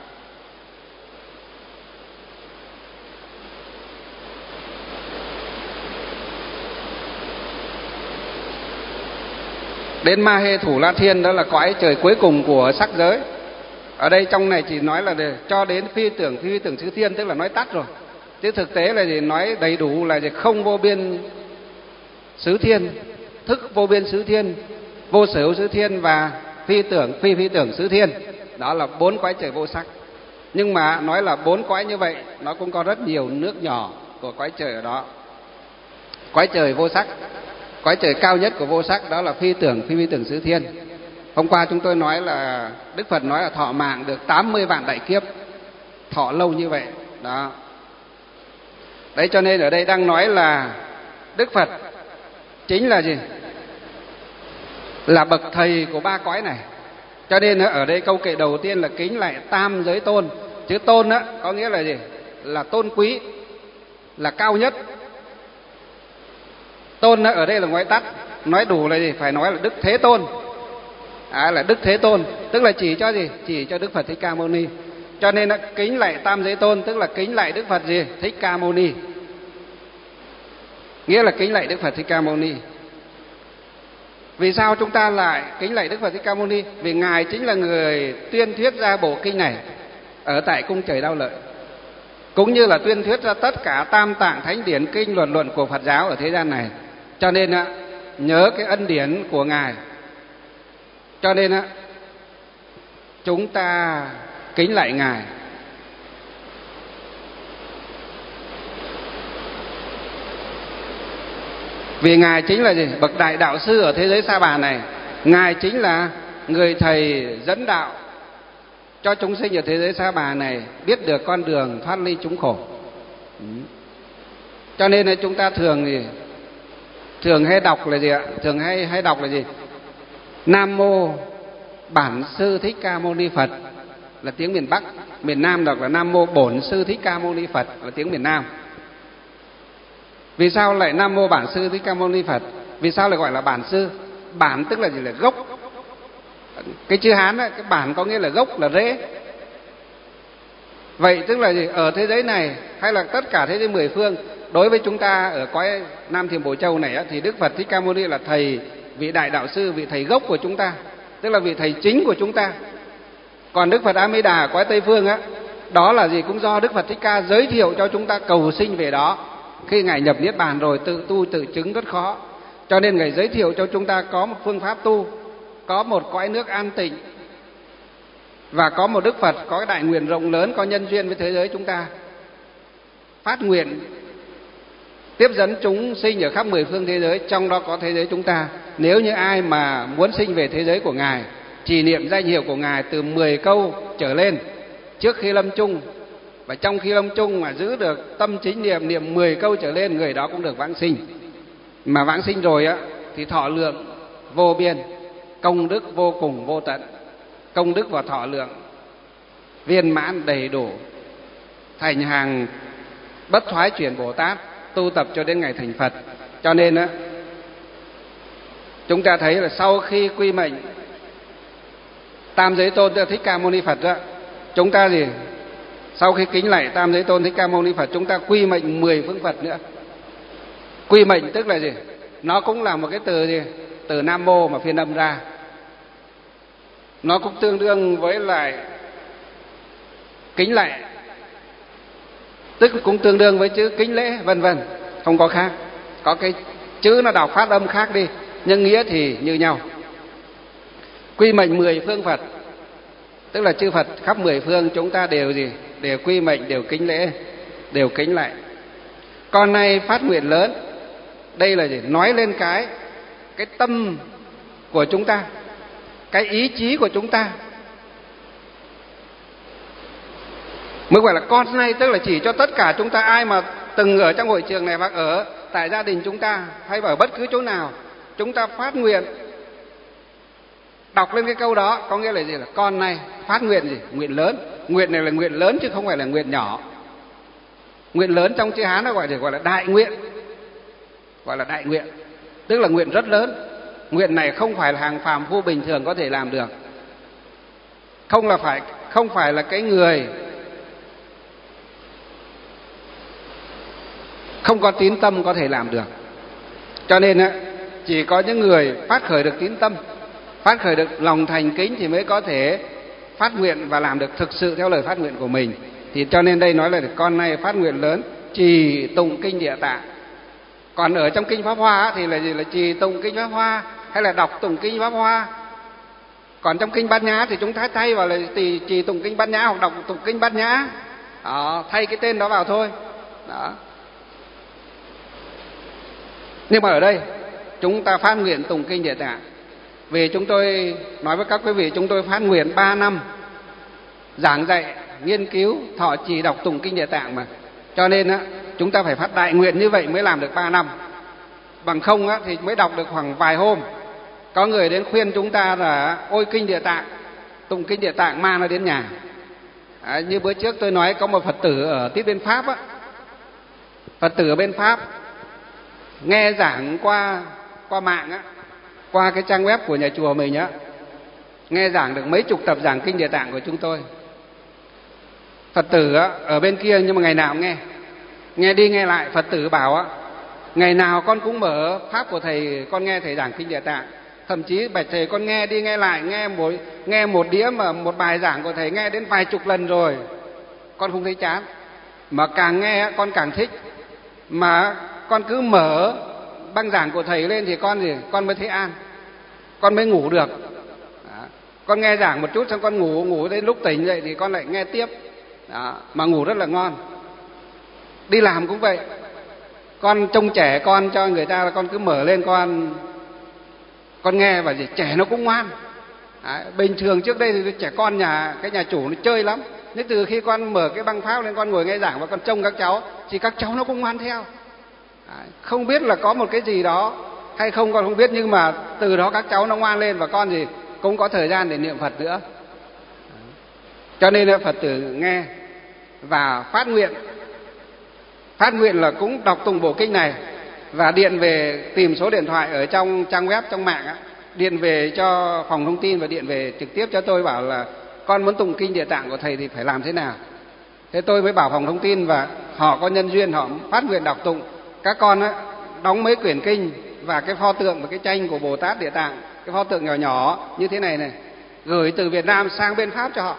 đến Ma Hê Thủ La Thiên, đó là cõi trời cuối cùng của sắc giới. Ở đây trong này chỉ nói là để cho đến phi tưởng xứ thiên, tức là nói tắt rồi. Chứ thực tế là gì, nói đầy đủ là gì, không vô biên xứ thiên, thức vô biên xứ thiên, vô sở hữu xứ thiên và phi tưởng xứ thiên. Đó là 4 cõi trời vô sắc. Nhưng mà nói là 4 cõi như vậy, nó cũng có rất nhiều nước nhỏ của cõi trời ở đó. Cõi trời vô sắc, cõi trời cao nhất của vô sắc đó là phi tưởng xứ thiên. Hôm qua chúng tôi nói là Đức Phật nói là thọ mạng được 80 vạn đại kiếp, thọ lâu như vậy. Đó. Đấy, cho nên ở đây đang nói là Đức Phật chính là gì? Là bậc thầy của 3 cõi này. Cho nên ở đây câu kệ đầu tiên là kính lạy tam giới tôn. Chữ tôn á có nghĩa là gì? Là tôn quý, là cao nhất. Tôn ở đây là ngoại tắt, nói đủ là gì? Phải nói là Đức Thế Tôn. Là Đức Thế Tôn, tức là chỉ cho gì? Chỉ cho Đức Phật Thích Ca Mâu Ni. Cho nên kính lạy tam giới tôn, tức là kính lạy Đức Phật gì? Thích Ca Mâu Ni. Nghĩa là kính lạy Đức Phật Thích Ca Mâu Ni. Vì sao chúng ta lại kính lạy Đức Phật Thích Ca Mâu Ni? Vì Ngài chính là người tuyên thuyết ra bộ kinh này ở tại cung trời Đao Lợi, cũng như là tuyên thuyết ra tất cả tam tạng thánh điển, kinh luận của Phật giáo ở thế gian này. Cho nên nhớ cái ân điển của Ngài, cho nên chúng ta kính lạy Ngài. Vì Ngài chính là gì? Bậc đại đạo sư ở thế giới Sa Bà này. Ngài chính là người thầy dẫn đạo cho chúng sinh ở thế giới Sa Bà này biết được con đường thoát ly chúng khổ. Cho nên là chúng ta thường hay đọc là gì ạ? Thường hay đọc là gì? Nam mô Bản Sư Thích Ca Mâu Ni Phật là tiếng miền Bắc, miền Nam đọc là Nam mô Bổn Sư Thích Ca Mâu Ni Phật là tiếng miền Nam. Vì sao lại Nam mô Bản Sư Thích Ca Mâu Ni Phật? Vì sao lại gọi là bản sư? Bản tức là gì? Là gốc. Cái chữ Hán ấy, cái bản có nghĩa là gốc, là rễ. Vậy tức là gì? Ở thế giới này hay là tất cả thế giới 10 phương, đối với chúng ta ở cõi Nam Thiểm Bổ Châu này thì Đức Phật Thích Ca Mâu Ni là thầy, vị đại đạo sư, vị thầy gốc của chúng ta, tức là vị thầy chính của chúng ta. Còn Đức Phật A Di Đà ở cõi Tây phương đó là gì? Cũng do Đức Phật Thích Ca giới thiệu cho chúng ta cầu sinh về đó. Khi Ngài nhập Niết Bàn rồi, tự tu tự chứng rất khó, cho nên Ngài giới thiệu cho chúng ta có một phương pháp tu, có một cõi nước an tịnh, và có một Đức Phật có cái đại nguyện rộng lớn, có nhân duyên với thế giới chúng ta, phát nguyện tiếp dẫn chúng sinh ở khắp 10 phương thế giới, trong đó có thế giới chúng ta. Nếu như ai mà muốn sinh về thế giới của Ngài, trì niệm danh hiệu của Ngài từ 10 câu trở lên trước khi lâm chung, và trong khi lâm chung mà giữ được tâm chính niệm 10 câu trở lên, người đó cũng được vãng sinh. Mà vãng sinh rồi thì thọ lượng vô biên, công đức vô cùng vô tận, công đức và thọ lượng viên mãn đầy đủ, thành hàng bất thoái chuyển Bồ Tát, tu tập cho đến ngày thành Phật. Cho nên chúng ta thấy là sau khi quy mệnh tam giới tôn Thích Ca Mâu Ni Phật chúng ta Sau khi kính lạy Tam Thế Tôn Thích Ca Mâu Ni Phật, chúng ta quy mệnh 10 phương Phật nữa. Quy mệnh tức là gì? Nó cũng là một cái từ gì? Từ Nam Mô mà phiên âm ra. Nó cũng tương đương với lại kính lạy, tức cũng tương đương với chữ kính lễ, vân vân, không có khác. Có cái chữ nó đọc phát âm khác đi, nhưng nghĩa thì như nhau. Quy mệnh 10 phương Phật, tức là chư Phật khắp 10 phương chúng ta đều gì? Đều quy mệnh, đều kính lễ, đều kính lạy. Con nay phát nguyện lớn, đây là gì? Nói lên cái tâm của chúng ta, cái ý chí của chúng ta. Mới gọi là con nay, tức là chỉ cho tất cả chúng ta, ai mà từng ở trong hội trường này hoặc ở tại gia đình chúng ta hay ở bất cứ chỗ nào, chúng ta phát nguyện, đọc lên cái câu đó, có nghĩa là gì? Là con này phát nguyện gì? Nguyện lớn. Nguyện này là nguyện lớn chứ không phải là nguyện nhỏ. Nguyện lớn trong chữ Hán nó gọi là đại nguyện, gọi là đại nguyện, tức là nguyện rất lớn. Nguyện này không phải là hàng phàm phu bình thường có thể làm được, không phải là cái người không có tín tâm có thể làm được. Cho nên chỉ có những người phát khởi được tín tâm, phát khởi được lòng thành kính thì mới có thể phát nguyện và làm được thực sự theo lời phát nguyện của mình. Thì cho nên đây nói là con nay phát nguyện lớn, trì tụng kinh Địa Tạng. Còn ở trong kinh Pháp Hoa thì là gì? Là trì tụng kinh Pháp Hoa hay là đọc tụng kinh Pháp Hoa. Còn trong kinh Bát Nhã thì chúng ta thay vào là trì tụng kinh Bát Nhã hoặc đọc tụng kinh Bát Nhã. Đó, thay cái tên đó vào thôi. Đó. Nhưng mà ở đây chúng ta phát nguyện tụng kinh Địa Tạng. Vì chúng tôi nói với các quý vị, chúng tôi phát nguyện 3 năm giảng dạy, nghiên cứu, thọ trì đọc tụng kinh Địa Tạng mà. Cho nên chúng ta phải phát đại nguyện như vậy mới làm được 3 năm. Bằng không thì mới đọc được khoảng vài hôm. Có người đến khuyên chúng ta là ôi kinh Địa Tạng, tụng kinh Địa Tạng mang nó đến nhà. Như bữa trước tôi nói có một Phật tử ở tít bên Pháp Phật tử ở bên Pháp nghe giảng qua mạng qua cái trang web của nhà chùa mình nghe giảng được mấy chục tập giảng kinh Địa Tạng của chúng tôi. Phật tử ở bên kia nhưng mà ngày nào cũng nghe đi nghe lại. Phật tử bảo ngày nào con cũng mở pháp của thầy, con nghe thầy giảng kinh Địa Tạng. Thậm chí bạch thầy con nghe đi nghe lại, nghe một đĩa mà một bài giảng của thầy nghe đến vài chục lần rồi, con không thấy chán, mà càng nghe con càng thích. Mà con cứ mở băng giảng của thầy lên thì con mới thấy an, con mới ngủ được. Con nghe giảng một chút xong con ngủ đến lúc tỉnh dậy thì con lại nghe tiếp. Mà ngủ rất là ngon. Đi làm cũng vậy, con trông trẻ con cho người ta là con cứ mở lên con nghe và trẻ nó cũng ngoan. Bình thường trước đây thì trẻ con cái nhà chủ nó chơi lắm, nhưng từ khi con mở cái băng pháp lên con ngồi nghe giảng và con trông các cháu thì các cháu nó cũng ngoan theo. Không biết là có một cái gì đó hay không con không biết, nhưng mà từ đó các cháu nó ngoan lên và con cũng có thời gian để niệm Phật nữa. Cho nên là Phật tử nghe và phát nguyện là cũng đọc tụng bộ kinh này và điện về, tìm số điện thoại ở trong trang web, trong mạng điện về cho phòng thông tin và điện về trực tiếp cho tôi, bảo là con muốn tụng kinh Địa Tạng của thầy thì phải làm thế nào. Thế tôi mới bảo phòng thông tin và họ có nhân duyên họ phát nguyện đọc tụng. Các con đóng mấy quyển kinh và cái pho tượng và cái tranh của Bồ Tát Địa Tạng, cái pho tượng nhỏ nhỏ như thế này gửi từ Việt Nam sang bên Pháp cho họ.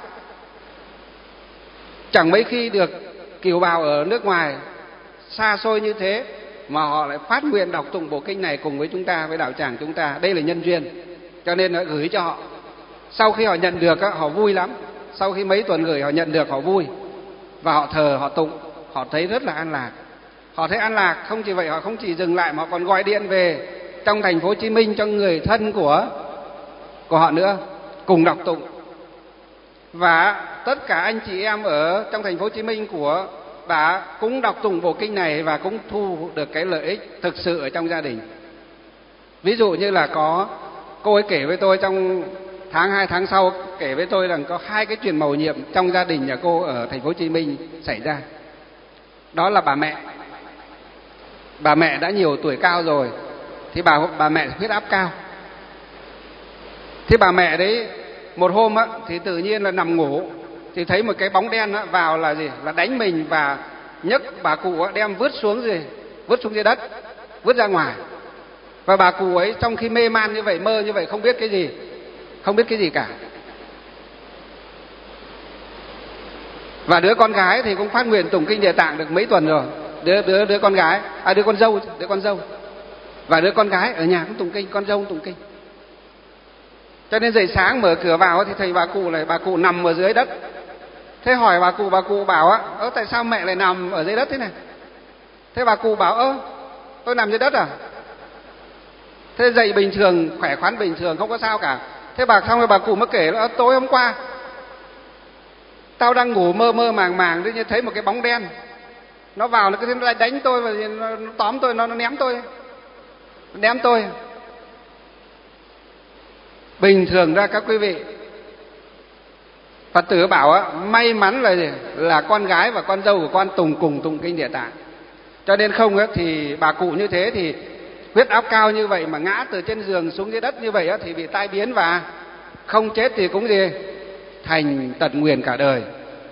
Chẳng mấy khi được kiều bào ở nước ngoài xa xôi như thế mà họ lại phát nguyện đọc tụng bộ kinh này cùng với chúng ta, với đạo tràng chúng ta. Đây là nhân duyên, cho nên nó gửi cho họ. Sau khi họ nhận được họ vui lắm. Sau khi mấy tuần gửi họ nhận được họ vui và họ thờ, họ tụng, họ thấy rất là an lạc. Họ thấy an lạc. Không chỉ vậy, họ không chỉ dừng lại mà họ còn gọi điện về trong thành phố Hồ Chí Minh cho người thân của họ nữa cùng đọc tụng. Và tất cả anh chị em ở trong thành phố Hồ Chí Minh của bà cũng đọc tụng bộ kinh này và cũng thu được cái lợi ích thực sự ở trong gia đình. Ví dụ như là có cô ấy kể với tôi trong tháng 2 tháng sau, kể với tôi rằng có 2 cái chuyện mầu nhiệm trong gia đình nhà cô ở thành phố Hồ Chí Minh xảy ra. Đó là bà mẹ. Bà mẹ đã nhiều tuổi cao rồi, thì bà mẹ huyết áp cao. Thì bà mẹ đấy một hôm thì tự nhiên là nằm ngủ, thì thấy một cái bóng đen vào là gì, là đánh mình và nhấc bà cụ đem vứt xuống dưới đất, vứt ra ngoài. Và bà cụ ấy trong khi mê man như vậy, mơ như vậy, không biết cái gì cả. Và đứa con gái thì cũng phát nguyện tụng kinh Địa Tạng được mấy tuần rồi. Đứa con gái, đứa con dâu. Và đứa con gái ở nhà cũng tụng kinh, con dâu cũng tụng kinh. Cho nên dậy sáng mở cửa vào thì thấy bà cụ nằm ở dưới đất. Thế hỏi bà cụ bảo tại sao mẹ lại nằm ở dưới đất thế này? Thế bà cụ bảo tôi nằm dưới đất à? Thế dậy bình thường, khỏe khoắn bình thường, không có sao cả. Thế xong rồi bà cụ mới kể là tối hôm qua tao đang ngủ mơ màng, tự nhiên thấy một cái bóng đen nó vào, nó cứ đánh tôi và nó tóm tôi, nó ném tôi. Bình thường ra các quý vị, Phật tử bảo may mắn là con gái và con dâu của con cùng tụng kinh Địa Tạng. Cho nên không thì bà cụ như thế thì huyết áp cao như vậy mà ngã từ trên giường xuống dưới đất như vậy thì bị tai biến, và không chết thì cũng thành tận nguyền cả đời.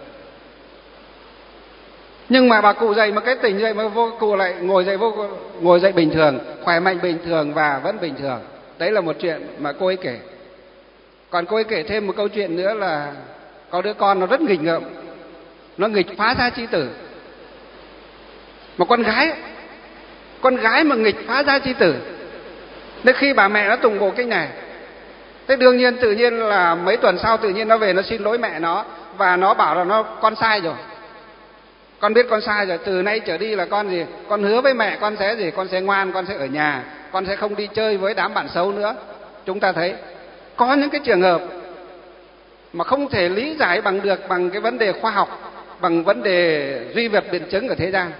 Nhưng mà bà cụ dậy một cái tỉnh dậy mà cụ lại ngồi dậy bình thường, khỏe mạnh bình thường và vẫn bình thường. Đấy là một chuyện mà cô ấy kể. Còn cô ấy kể thêm một câu chuyện nữa là có đứa con nó rất nghịch ngợm, nó nghịch phá gia chi tử. Một con gái mà nghịch phá gia chi tử. Nên khi bà mẹ nó tụng bộ kinh này, thế đương nhiên tự nhiên là mấy tuần sau tự nhiên nó về nó xin lỗi mẹ nó, và nó bảo là con sai rồi. Con biết con sai rồi, từ nay trở đi là con hứa với mẹ con sẽ ngoan, con sẽ ở nhà, con sẽ không đi chơi với đám bạn xấu nữa. Chúng ta thấy có những cái trường hợp mà không thể lý giải bằng cái vấn đề khoa học, bằng vấn đề duy vật biện chứng ở thế gian.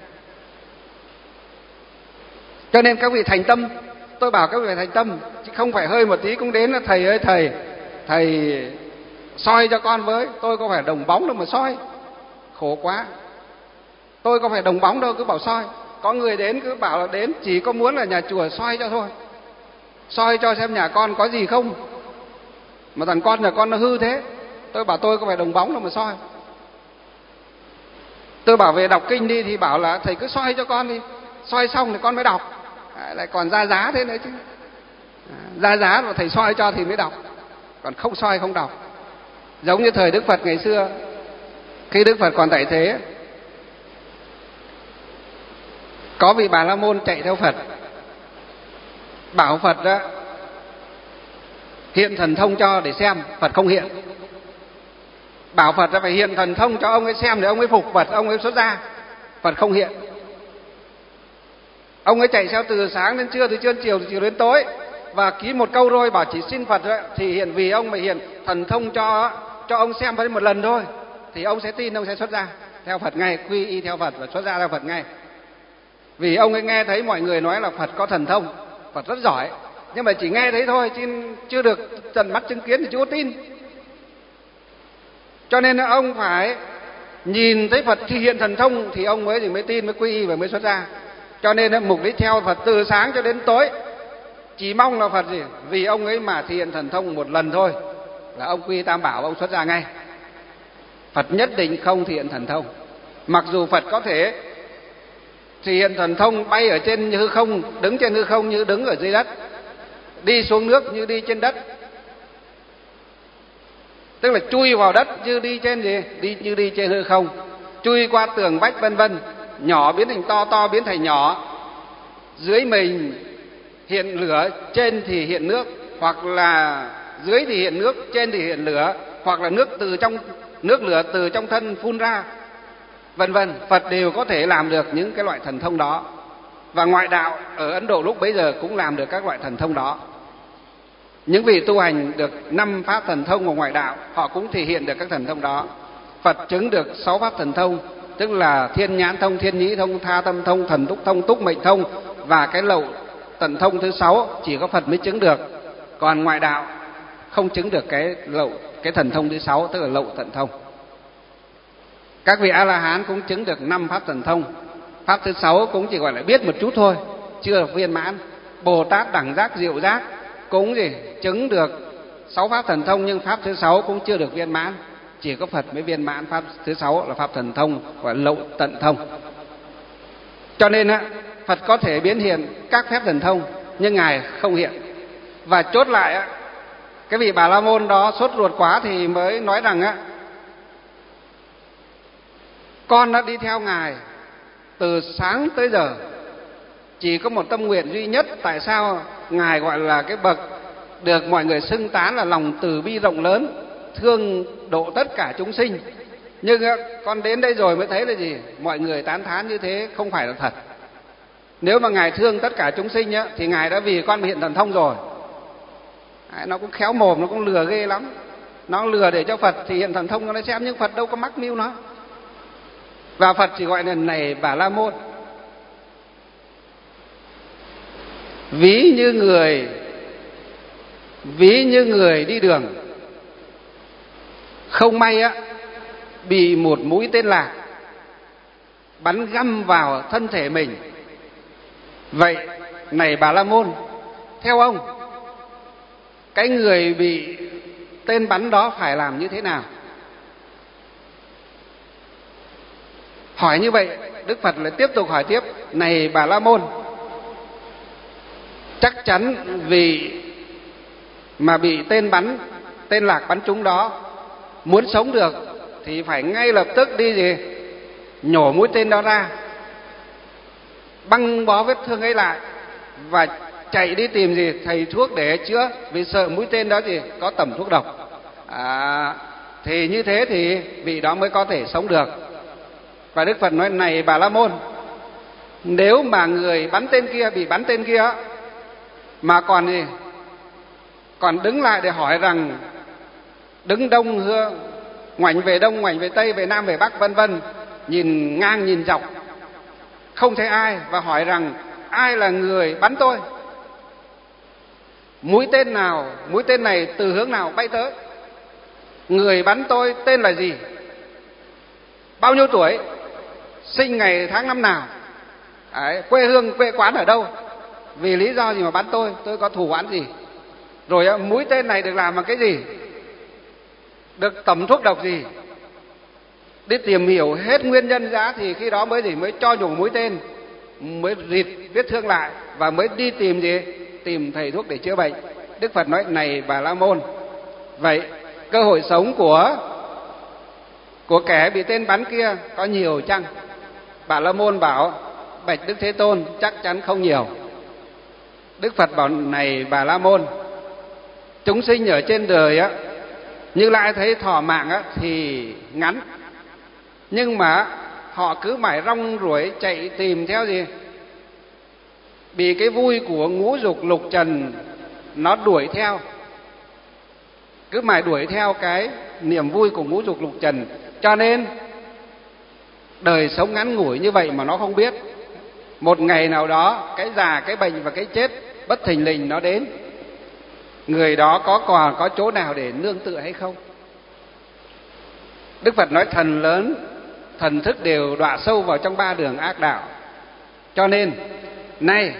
Cho nên các vị thành tâm, tôi bảo các vị phải thành tâm, chứ không phải hơi một tí cũng đến là thầy ơi thầy soi cho con với. Tôi có phải đồng bóng đâu mà soi, khổ quá. Tôi có phải đồng bóng đâu cứ bảo soi. Có người đến cứ bảo là đến chỉ có muốn là nhà chùa soi cho thôi, soi cho xem nhà con có gì không, mà thằng con nhà con nó hư thế. Tôi bảo tôi có phải đồng bóng đâu mà soi. Tôi bảo về đọc kinh đi thì bảo là thầy cứ soi cho con đi, soi xong thì con mới đọc. Lại còn ra giá thế nữa chứ. Ra giá mà thầy soi cho thì mới đọc, còn không soi không đọc. Giống như thời Đức Phật ngày xưa, khi Đức Phật còn tại thế, có vị Bà La Môn chạy theo Phật, bảo Phật đó hiện thần thông cho để xem. Phật không hiện. Bảo Phật phải hiện thần thông cho ông ấy xem để ông ấy phục Phật, ông ấy xuất gia. Phật không hiện. Ông ấy chạy theo từ sáng đến trưa, từ trưa đến chiều, từ chiều đến tối, và ký một câu rồi bảo chỉ xin Phật thì hiện, vì ông mà hiện thần thông cho ông xem với một lần thôi thì ông sẽ tin, ông sẽ xuất gia theo Phật ngay, quy y theo Phật và xuất gia theo Phật ngay. Vì ông ấy nghe thấy mọi người nói là Phật có thần thông, Phật rất giỏi, nhưng mà chỉ nghe thấy thôi chứ chưa được tận mắt chứng kiến thì chưa có tin. Cho nên ông phải nhìn thấy Phật thi hiện thần thông thì ông mới tin, mới quy y và mới xuất gia. Cho nên mục đích theo Phật từ sáng cho đến tối chỉ mong là Phật vì ông ấy mà thi hiện thần thông một lần thôi là ông quy Tam Bảo, ông xuất gia ngay. Phật nhất định không thi hiện thần thông. Mặc dù Phật có thể thi hiện thần thông bay ở trên hư không, đứng trên hư không như đứng ở dưới đất, đi xuống nước như đi trên đất, tức là chui vào đất như đi trên như đi trên hư không, chui qua tường vách vân vân, nhỏ biến thành to, to biến thành nhỏ, dưới mình hiện lửa, trên thì hiện nước, hoặc là dưới thì hiện nước, trên thì hiện lửa, hoặc là nước lửa từ trong thân phun ra, vân vân. Phật đều có thể làm được những cái loại thần thông đó. Và ngoại đạo ở Ấn Độ lúc bấy giờ cũng làm được các loại thần thông đó. Những vị tu hành được 5 pháp thần thông của ngoại đạo, họ cũng thể hiện được các thần thông đó. Phật chứng được 6 pháp thần thông, tức là thiên nhãn thông, thiên nhĩ thông, tha tâm thông, thần túc thông, túc mệnh thông, và cái lậu tận thông thứ 6 chỉ có Phật mới chứng được. Còn ngoại đạo không chứng được cái thần thông thứ 6, tức là lậu tận thông. Các vị A-la-hán cũng chứng được 5 pháp thần thông. Pháp thứ 6 cũng chỉ gọi là biết một chút thôi, chưa được viên mãn. Bồ Tát đẳng giác, diệu giác cũng chứng được 6 pháp thần thông, nhưng pháp thứ 6 cũng chưa được viên mãn. chỉ có Phật mới viên mãn pháp thứ 6 là pháp thần thông và lậu tận thông. Cho nên á, Phật có thể biến hiện các phép thần thông nhưng Ngài không hiện. Và chốt lại á, cái vị Bà La Môn đó sốt ruột quá thì mới nói rằng á, con đã đi theo Ngài từ sáng tới giờ, chỉ có một tâm nguyện duy nhất. Tại sao Ngài gọi là cái bậc được mọi người xưng tán là lòng từ bi rộng lớn, thương độ tất cả chúng sinh? Nhưng con đến đây rồi mới thấy là gì? Mọi người tán thán như thế không phải là thật. Nếu mà Ngài thương tất cả chúng sinh á, thì Ngài đã vì con hiện thần thông rồi. Nó cũng khéo mồm, nó cũng lừa ghê lắm. Nó lừa để cho Phật thì hiện thần thông cho nó xem, nhưng Phật đâu có mắc mưu nó. Và Phật chỉ gọi là này Bà La Môn. Ví như người đi đường, không may á, bị một mũi tên lạc bắn găm vào thân thể mình. Vậy này Bà La Môn, theo ông, cái người bị tên bắn đó phải làm như thế nào? Hỏi như vậy, Đức Phật lại tiếp tục hỏi tiếp: này Bà La Môn, chắc chắn vì mà bị tên lạc bắn trúng đó, muốn sống được thì phải ngay lập tức đi gì? Nhổ mũi tên đó ra, băng bó vết thương ấy lại và chạy đi tìm gì? Thầy thuốc để chữa, vì sợ mũi tên đó gì? Có tẩm thuốc độc. Thì như thế thì vị đó mới có thể sống được. Và Đức Phật nói: này Bà La Môn, nếu mà người bắn tên kia, bị bắn tên kia mà còn đứng lại để hỏi rằng đứng đông ngoảnh về đông, ngoảnh về tây, về nam, về bắc, vân vân, nhìn ngang nhìn dọc không thấy ai, và hỏi rằng ai là người bắn tôi, mũi tên này từ hướng nào bay tới, người bắn tôi tên là gì, bao nhiêu tuổi, sinh ngày tháng năm nào, quê hương quê quán ở đâu, vì lý do gì mà bắn tôi có thù oán gì, rồi mũi tên này được làm bằng cái gì, được tẩm thuốc độc gì. Đi tìm hiểu hết nguyên nhân ra thì khi đó mới cho nhổ mũi tên, mới rịt vết thương lại và mới đi tìm thầy thuốc để chữa bệnh. Đức Phật nói: này Bà La Môn, vậy cơ hội sống của kẻ bị tên bắn kia có nhiều chăng? Bà La Môn bảo: bạch Đức Thế Tôn, chắc chắn không nhiều. Đức Phật bảo: này Bà La Môn, chúng sinh ở trên đời á, Như Lai thấy thọ mạng á thì ngắn, nhưng mà họ cứ mãi rong ruổi chạy tìm theo gì? Bị cái vui của ngũ dục lục trần nó đuổi theo, cứ mãi đuổi theo cái niềm vui của ngũ dục lục trần, cho nên đời sống ngắn ngủi như vậy mà nó không biết. Một ngày nào đó cái già, cái bệnh và cái chết bất thình lình nó đến, người đó còn có chỗ nào để nương tựa hay không? Đức Phật nói thần lớn, thần thức đều đọa sâu vào trong ba đường ác đạo. Cho nên nay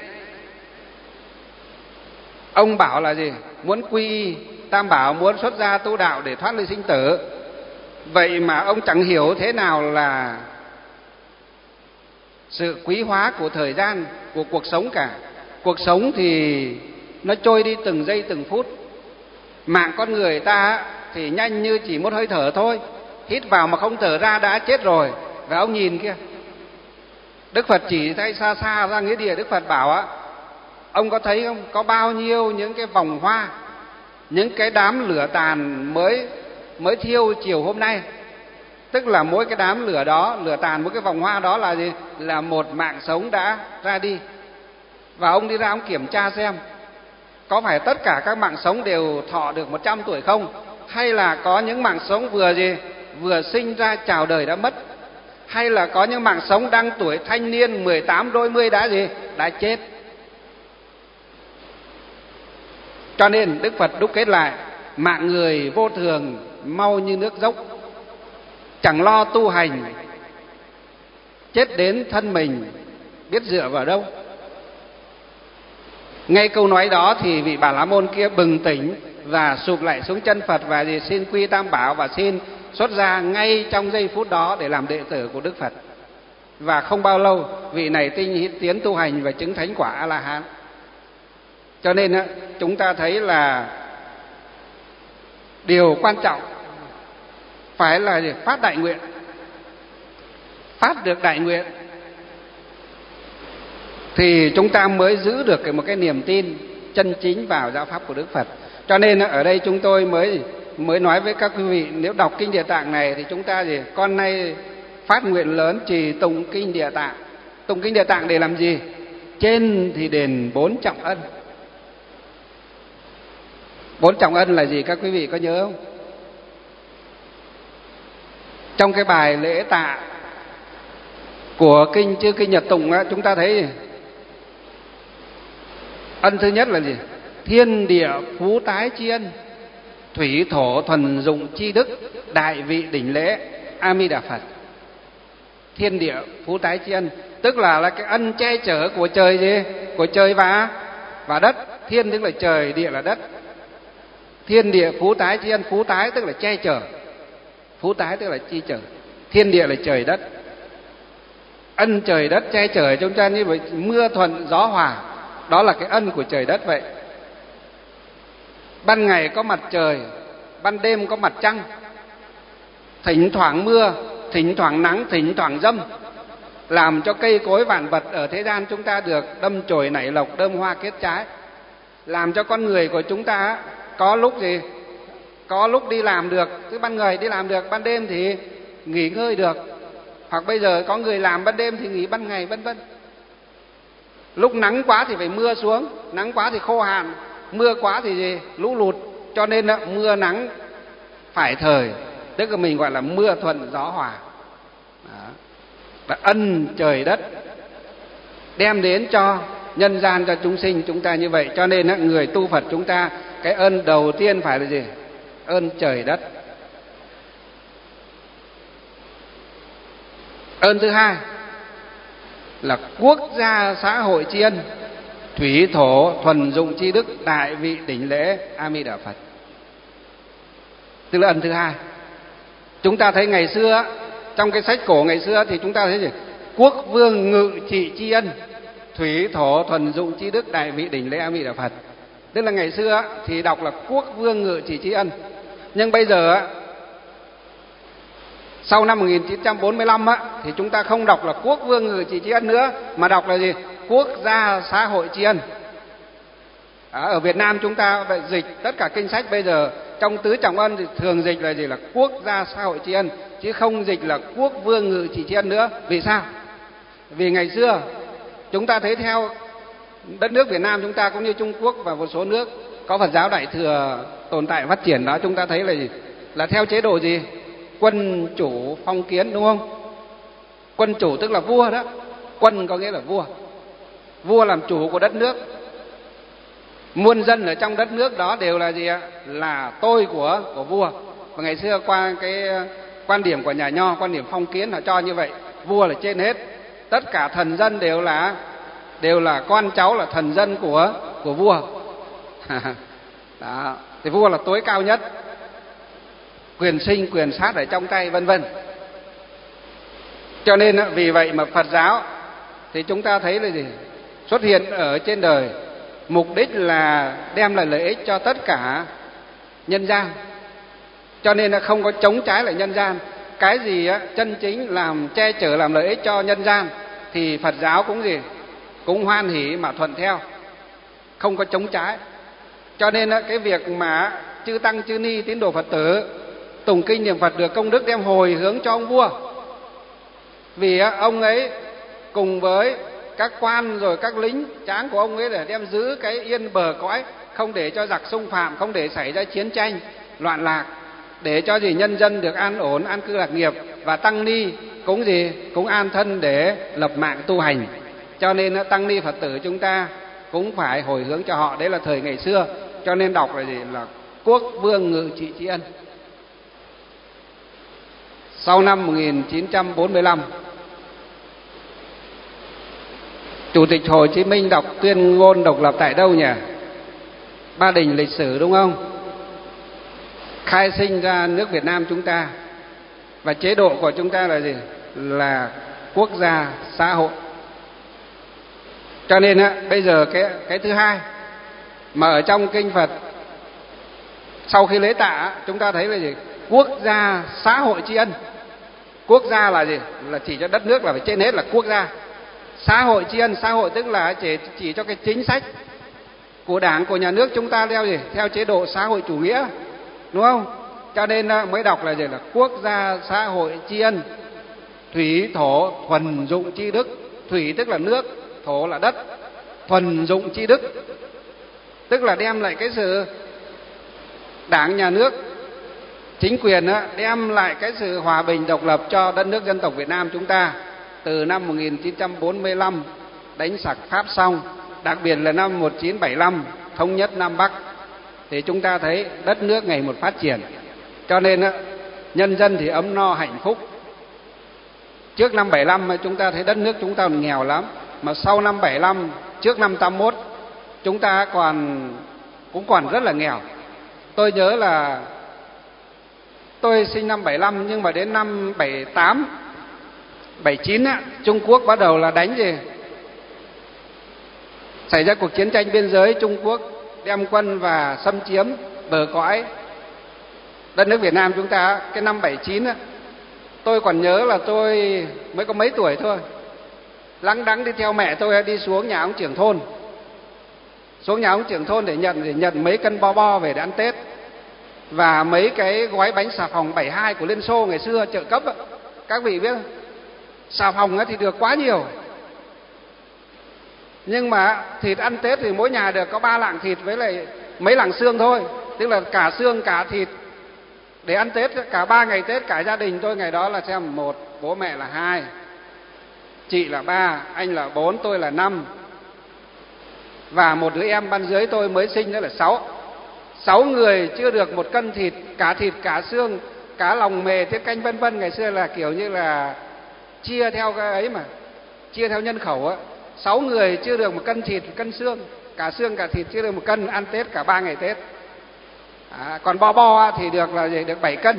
ông bảo là gì? Muốn quy tam bảo, muốn xuất gia tu đạo để thoát ly sinh tử. Vậy mà ông chẳng hiểu thế nào là sự quý hóa của thời gian, của cuộc sống cả. Cuộc sống thì nó trôi đi từng giây từng phút. Mạng con người ta thì nhanh như chỉ một hơi thở thôi, hít vào mà không thở ra đã chết rồi. Và ông nhìn kia, Đức Phật chỉ thấy xa xa ra nghĩa địa. Đức Phật bảo á, ông có thấy không, có bao nhiêu những cái vòng hoa, những cái đám lửa tàn mới thiêu chiều hôm nay. Tức là mỗi cái đám lửa đó, lửa tàn, mỗi cái vòng hoa đó là gì? Là một mạng sống đã ra đi. Và ông đi ra ông kiểm tra xem có phải tất cả các mạng sống đều thọ được 100 tuổi không? Hay là có những mạng sống vừa sinh ra chào đời đã mất? Hay là có những mạng sống đang tuổi thanh niên 18 đôi mươi đã chết? Cho nên Đức Phật đúc kết lại: mạng người vô thường mau như nước dốc, chẳng lo tu hành, chết đến thân mình biết dựa vào đâu. Ngay câu nói đó thì vị Bà La Môn kia bừng tỉnh và sụp lại xuống chân Phật và xin quy tam bảo và xin xuất gia ngay trong giây phút đó để làm đệ tử của Đức Phật. Và không bao lâu vị này tinh tiến tu hành và chứng thánh quả A-la-hán. Cho nên chúng ta thấy là điều quan trọng phải là phát đại nguyện. Phát được đại nguyện thì chúng ta mới giữ được một cái niềm tin chân chính vào giáo pháp của Đức Phật. Cho nên ở đây chúng tôi mới nói với các quý vị, nếu đọc kinh Địa Tạng này thì chúng ta con nay phát nguyện lớn trì tụng kinh Địa Tạng. Tụng kinh Địa Tạng để làm gì? Trên thì đền 4 trọng ân. 4 trọng ân là gì các quý vị có nhớ không? Trong cái bài lễ tạ của chư kinh Nhật Tụng chúng ta thấy ân thứ nhất là gì? Thiên địa phú tái tri ân, thủy thổ thuần dụng chi đức, đại vị đỉnh lễ A Di Đà Phật. Thiên địa phú tái tri ân tức là cái ân che chở của trời gì? Của trời và đất. Thiên tức là trời, địa là đất. Thiên địa phú tái tri ân, phú tái tức là che chở, phú tái tức là chi chở. Thiên địa là trời đất. Ân trời đất che chở chúng ta như vậy, mưa thuận gió hòa, đó là cái ân của trời đất vậy. Ban ngày có mặt trời, ban đêm có mặt trăng, thỉnh thoảng mưa, thỉnh thoảng nắng, thỉnh thoảng dâm, làm cho cây cối vạn vật ở thế gian chúng ta được đâm chồi nảy lộc, đơm hoa kết trái, làm cho con người của chúng ta có lúc gì? Có lúc đi làm được, cứ ban ngày đi làm được, ban đêm thì nghỉ ngơi được. Hoặc bây giờ có người làm ban đêm thì nghỉ ban ngày, vân vân. Lúc nắng quá thì phải mưa xuống, nắng quá thì khô hạn, mưa quá thì gì? Lũ lụt. Cho nên mưa nắng phải thời, tức là mình gọi là mưa thuận gió hòa. Đó. Ân trời đất đem đến cho nhân gian, cho chúng sinh chúng ta như vậy. Cho nên người tu Phật chúng ta, cái ơn đầu tiên phải là gì? Ơn trời đất. Ơn thứ hai là quốc gia xã hội tri ân, thủy thổ thuần dụng chi đức, đại vị đỉnh lễ A Di Đà Phật. Tức là ân thứ hai. Chúng ta thấy ngày xưa, trong cái sách cổ ngày xưa thì chúng ta thấy gì? Quốc vương ngự trị tri ân, thủy thổ thuần dụng chi đức, đại vị đỉnh lễ A Di Đà Phật. Tức là ngày xưa thì đọc là quốc vương ngự trị tri ân. Nhưng bây giờ sau năm 1945 thì chúng ta không đọc là quốc vương ngự trị tri ân nữa, mà đọc là gì? Quốc gia xã hội tri ân. Ở Việt Nam chúng ta dịch tất cả kinh sách bây giờ trong tứ trọng ân thì thường dịch là gì? Là quốc gia xã hội tri ân, chứ không dịch là quốc vương ngự trị tri ân nữa. Vì sao? Vì ngày xưa chúng ta thấy theo đất nước Việt Nam chúng ta cũng như Trung Quốc và một số nước có Phật giáo Đại Thừa tồn tại phát triển đó, chúng ta thấy là gì? Là theo chế độ gì? Quân chủ phong kiến, đúng không? Quân chủ tức là vua đó. Quân có nghĩa là vua. Vua làm chủ của đất nước. Muôn dân ở trong đất nước đó đều là gì ạ? Là tôi của vua. Và ngày xưa qua cái quan điểm của nhà Nho, quan điểm phong kiến họ cho như vậy, vua là trên hết. Tất cả thần dân đều là con cháu, là thần dân của vua. Đó. Thì vua là tối cao nhất, quyền sinh quyền sát ở trong tay, vân vân. Cho nên vì vậy mà Phật giáo thì chúng ta thấy là gì? Xuất hiện ở trên đời mục đích là đem lại lợi ích cho tất cả nhân gian. Cho nên là không có chống trái lại nhân gian. Cái gì chân chính làm che chở, làm lợi ích cho nhân gian thì Phật giáo cũng gì? Cũng hoan hỷ mà thuận theo, không có chống trái. Cho nên cái việc mà chư tăng chư ni tín đồ Phật tử tụng kinh niệm Phật được công đức đem hồi hướng cho ông vua. Vì ông ấy cùng với các quan rồi các lính tráng của ông ấy để đem giữ cái yên bờ cõi, không để cho giặc xung phạm, không để xảy ra chiến tranh loạn lạc, để cho gì nhân dân được an ổn, an cư lạc nghiệp, và tăng ni cũng gì? Cũng an thân để lập mạng tu hành. Cho nên tăng ni Phật tử chúng ta cũng phải hồi hướng cho họ. Đấy là thời ngày xưa. Cho nên đọc là gì? Là quốc vương ngự trị tri ân. Sau năm 1945, Chủ tịch Hồ Chí Minh đọc tuyên ngôn độc lập tại đâu nhỉ? Ba Đình lịch sử, đúng không? Khai sinh ra nước Việt Nam chúng ta. Và chế độ của chúng ta là gì? Là quốc gia xã hội. Cho nên bây giờ cái thứ hai mà ở trong kinh Phật sau khi lễ tạ chúng ta thấy là gì? Quốc gia xã hội tri ân. Quốc gia là gì? Là chỉ cho đất nước, là phải trên hết là quốc gia. Xã hội tri ân, xã hội tức là chỉ cho cái chính sách của Đảng, của nhà nước chúng ta theo gì? Theo chế độ xã hội chủ nghĩa, đúng không? Cho nên mới đọc là gì? Là quốc gia xã hội tri ân, thủy thổ thuần dụng tri đức. Thủy tức là nước, thổ là đất, thuần dụng tri đức tức là đem lại cái sự Đảng, nhà nước, chính quyền đem lại cái sự hòa bình độc lập cho đất nước dân tộc Việt Nam chúng ta từ năm 1945 đánh sặc Pháp xong, đặc biệt là năm 1975 thống nhất Nam Bắc, thì chúng ta thấy đất nước ngày một phát triển. Cho nên nhân dân thì ấm no hạnh phúc. Trước năm 75 chúng ta thấy đất nước chúng ta còn nghèo lắm, mà sau năm 75 trước năm 81 chúng ta cũng còn rất là nghèo. Tôi nhớ là tôi sinh năm 75 nhưng mà đến năm 78 79 Trung Quốc bắt đầu là đánh gì? Xảy ra cuộc chiến tranh biên giới, Trung Quốc đem quân và xâm chiếm bờ cõi đất nước Việt Nam chúng ta. Cái năm 79 tôi còn nhớ là tôi mới có mấy tuổi thôi, lắng đắng đi theo mẹ tôi đi xuống nhà ông trưởng thôn, để nhận mấy cân bo bo về để ăn Tết, và mấy cái gói bánh xà phòng 72 của Liên Xô ngày xưa trợ cấp. Các vị biết không? Xà phòng thì được quá nhiều, nhưng mà thịt ăn Tết thì mỗi nhà được có 3 lạng thịt với lại mấy lạng xương thôi, tức là cả xương cả thịt để ăn Tết cả 3 ngày Tết. Cả gia đình tôi ngày đó là xem 1, bố mẹ là 2, chị là 3, anh là 4, tôi là 5, và một đứa em ban dưới tôi mới sinh nữa là 6 người chưa được 1 cân thịt, cả xương, cả lòng mề, tiết canh vân vân. Ngày xưa là kiểu như là chia theo cái ấy mà, chia theo nhân khẩu 6 người chưa được 1 cân thịt, 1 cân xương cả thịt chưa được 1 cân, ăn Tết cả 3 ngày Tết. Còn bo bo thì được là gì? Được 7 cân.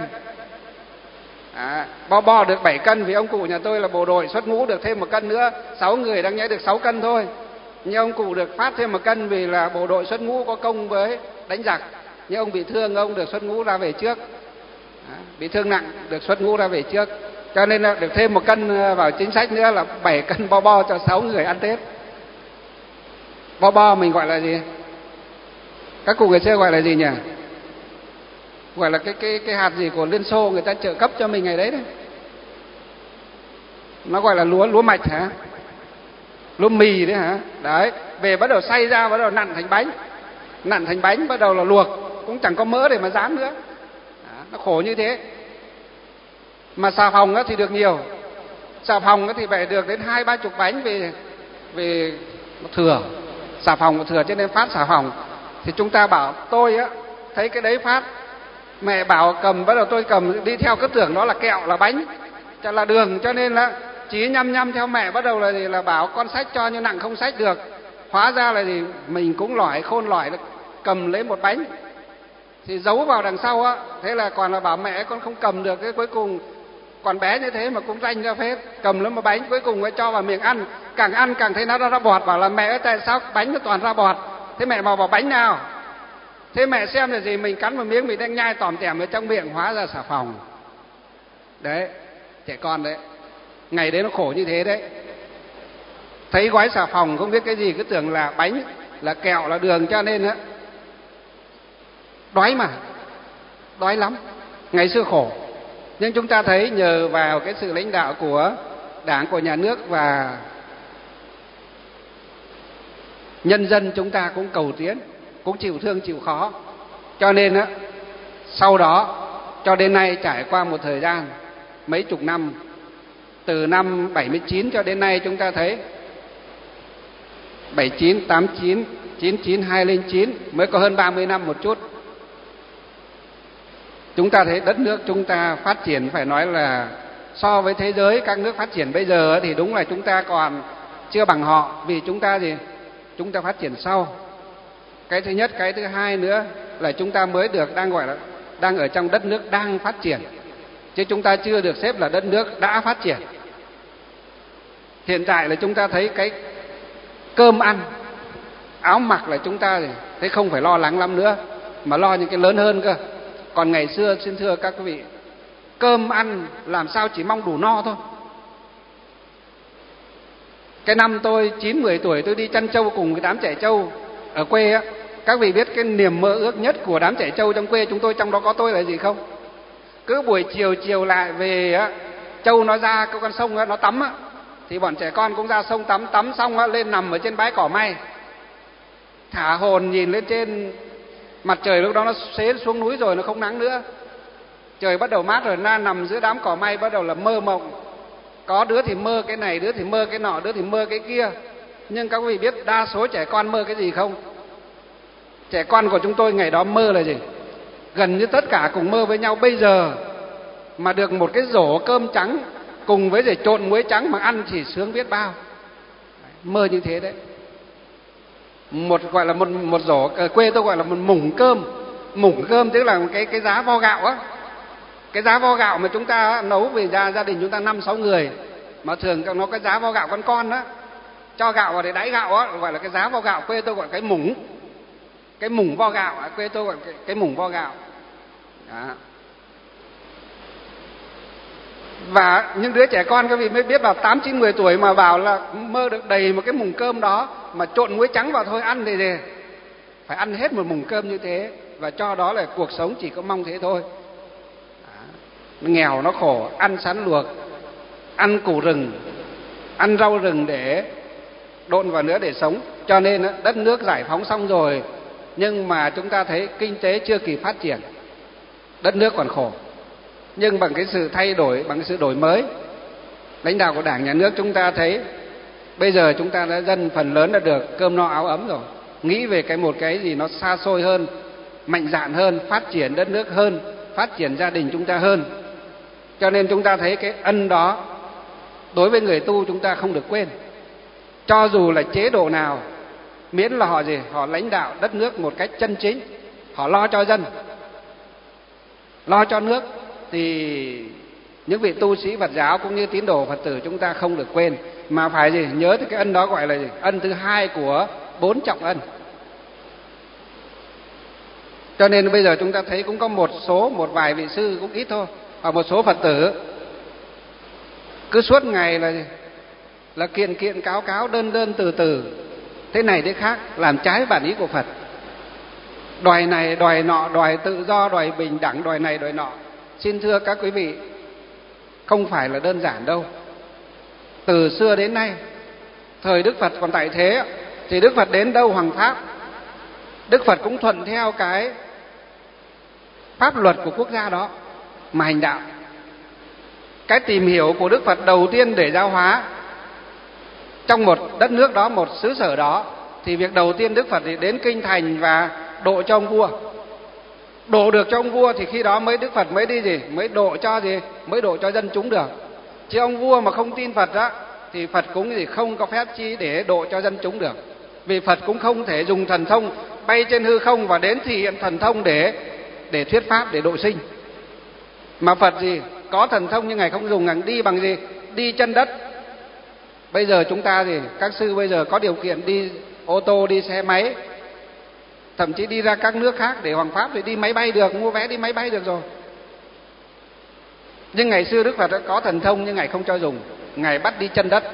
Bo bo được 7 cân vì ông cụ nhà tôi là bộ đội xuất ngũ, được thêm 1 cân nữa, 6 người đáng nhẽ được 6 cân thôi. Nhưng ông cụ được phát thêm 1 cân vì là bộ đội xuất ngũ có công với đánh giặc. Nhưng ông bị thương, ông được xuất ngũ ra về trước. Bị thương nặng được xuất ngũ ra về trước. Cho nên là được thêm 1 cân vào chính sách nữa là 7 cân bo bo cho 6 người ăn Tết. Bo bo mình gọi là gì? Các cụ ngày xưa gọi là gì nhỉ? Gọi là cái hạt gì của Liên Xô người ta trợ cấp cho mình ngày đấy đấy. Nó gọi là lúa mạch hả? Lúa mì đấy hả? Đấy, về bắt đầu xay ra, bắt đầu nặn thành bánh, bắt đầu là luộc, cũng chẳng có mỡ để mà rán nữa. Nó khổ như thế. Mà xà phòng thì được nhiều. Xà phòng thì phải được đến 20-30 bánh vì thừa. Xà phòng thừa cho nên phát xà phòng. Thì chúng ta bảo tôi thấy cái đấy phát, mẹ bảo cầm, bắt đầu tôi cầm đi theo, cứ tưởng đó là kẹo là bánh, cho là đường, cho nên là chỉ nhăm theo mẹ, bắt đầu là gì? Là bảo con xách cho nhưng nặng không xách được. Hóa ra là gì? Mình cũng khôn lỏi cầm lấy 1 bánh thì giấu vào đằng sau thế là còn là bảo mẹ con không cầm được. Cái cuối cùng còn bé như thế mà cũng ranh ra phết, cầm lấy 1 bánh, cuối cùng mới cho vào miệng ăn càng thấy nó ra bọt, bảo là mẹ ơi tại sao bánh nó toàn ra bọt. Thế mẹ bảo bánh nào? Thế mẹ xem là gì? Mình cắn một miếng mình đang nhai tòm tẻm ở trong miệng, hóa ra xà phòng. Đấy, trẻ con đấy, ngày đấy nó khổ như thế đấy. Thấy gói xà phòng không biết cái gì, cứ tưởng là bánh, là kẹo, là đường, cho nên đói lắm. Ngày xưa khổ. Nhưng chúng ta thấy nhờ vào cái sự lãnh đạo của Đảng, của nhà nước và nhân dân, chúng ta cũng cầu tiến, cũng chịu thương chịu khó. Cho nên sau đó cho đến nay, trải qua một thời gian mấy chục năm, từ năm 79 cho đến nay, chúng ta thấy 79, 89, 99, 2009, mới có hơn 30 năm một chút. Chúng ta thấy đất nước chúng ta phát triển, phải nói là so với thế giới các nước phát triển bây giờ thì đúng là chúng ta còn chưa bằng họ. Vì chúng ta gì? Chúng ta phát triển sau. Cái thứ nhất, cái thứ hai nữa là chúng ta mới được đang gọi là đang ở trong đất nước đang phát triển. chứ chúng ta chưa được xếp là đất nước đã phát triển. Hiện tại là chúng ta thấy cái cơm ăn, áo mặc là chúng ta thấy không phải lo lắng lắm nữa, mà lo những cái lớn hơn cơ. Còn ngày xưa, xin thưa các quý vị, cơm ăn làm sao chỉ mong đủ no thôi. Cái năm tôi 9-10 tuổi, tôi đi chăn trâu cùng cái đám trẻ trâu ở quê á. Các vị biết cái niềm mơ ước nhất của đám trẻ trâu trong quê chúng tôi, trong đó có tôi, là gì không? Cứ buổi chiều lại về á, trâu nó ra cái con sông á, nó tắm á, thì bọn trẻ con cũng ra sông tắm, tắm xong á, lên nằm ở trên bãi cỏ may, thả hồn nhìn lên trên mặt trời. Lúc đó nó xế xuống núi rồi, nó không nắng nữa, trời bắt đầu mát rồi, nằm giữa đám cỏ may bắt đầu là mơ mộng. Có đứa thì mơ cái này, đứa thì mơ cái nọ, đứa thì mơ cái kia. Nhưng các quý vị biết đa số trẻ con mơ cái gì không? Trẻ con của chúng tôi ngày đó mơ là gì? Gần như tất cả cùng mơ với nhau. Bây giờ mà được một cái rổ cơm trắng cùng với trộn muối trắng mà ăn thì sướng biết bao. Mơ như thế đấy. Gọi là một rổ, quê tôi gọi là một mủng cơm. Mủng cơm tức là cái giá vo gạo á. Cái giá vo gạo mà chúng ta nấu về gia đình chúng ta 5-6 người, mà thường nó cái giá vo gạo con đó, cho gạo vào để đãi gạo á, gọi là cái giá vo gạo. Quê tôi gọi cái mủng. Cái mủng vo gạo, quê tôi gọi cái mủng vo gạo đó. Và những đứa trẻ con các vị mới biết vào 8-9-10 tuổi mà bảo là mơ được đầy một cái mủng cơm đó, mà trộn muối trắng vào thôi, ăn thì phải ăn hết một mủng cơm như thế. Và cho đó là cuộc sống chỉ có mong thế thôi. Nó nghèo, nó khổ, ăn sắn luộc, ăn củ rừng, ăn rau rừng để độn vào nữa để sống. Cho nên đất nước giải phóng xong rồi, nhưng mà chúng ta thấy kinh tế chưa kịp phát triển, đất nước còn khổ. Nhưng bằng cái sự thay đổi, bằng cái sự đổi mới lãnh đạo của Đảng, Nhà nước, chúng ta thấy bây giờ chúng ta đã dân phần lớn đã được cơm no áo ấm rồi. Nghĩ về một cái gì nó xa xôi hơn, mạnh dạn hơn, phát triển đất nước hơn, phát triển gia đình chúng ta hơn. Cho nên chúng ta thấy cái ân đó đối với người tu chúng ta không được quên. Cho dù là chế độ nào, miễn là họ lãnh đạo đất nước một cách chân chính, họ lo cho dân, lo cho nước, thì những vị tu sĩ Phật giáo cũng như tín đồ Phật tử chúng ta không được quên, mà phải nhớ tới cái ân đó, gọi là ân thứ hai của 4 trọng ân. Cho nên bây giờ chúng ta thấy cũng có một vài vị sư, cũng ít thôi, và một số Phật tử cứ suốt ngày là kiện cáo, đơn từ, thế này thế khác, làm trái bản ý của Phật. Đòi này đòi nọ, đòi tự do, đòi bình đẳng, đòi này đòi nọ. Xin thưa các quý vị, không phải là đơn giản đâu. Từ xưa đến nay, thời Đức Phật còn tại thế, thì Đức Phật đến đâu hoằng pháp, Đức Phật cũng thuận theo cái pháp luật của quốc gia đó mà hành đạo. Cái tìm hiểu của Đức Phật đầu tiên để giáo hóa trong một đất nước đó, một xứ sở đó, thì việc đầu tiên Đức Phật thì đến kinh thành và độ cho ông vua. Độ được cho ông vua thì khi đó mới Đức Phật mới đi mới độ cho dân chúng được. Chứ ông vua mà không tin Phật đó thì Phật cũng không có phép chi để độ cho dân chúng được. Vì Phật cũng không thể dùng thần thông bay trên hư không và đến thể hiện thần thông để thuyết pháp, để độ sinh. Mà Phật có thần thông nhưng Ngài không dùng, Ngài đi bằng đi chân đất. Bây giờ chúng ta các sư bây giờ có điều kiện đi ô tô, đi xe máy, thậm chí đi ra các nước khác để hoằng pháp thì đi máy bay được, mua vé đi máy bay được rồi. Nhưng ngày xưa Đức Phật đã có thần thông nhưng Ngài không cho dùng, Ngài bắt đi chân đất.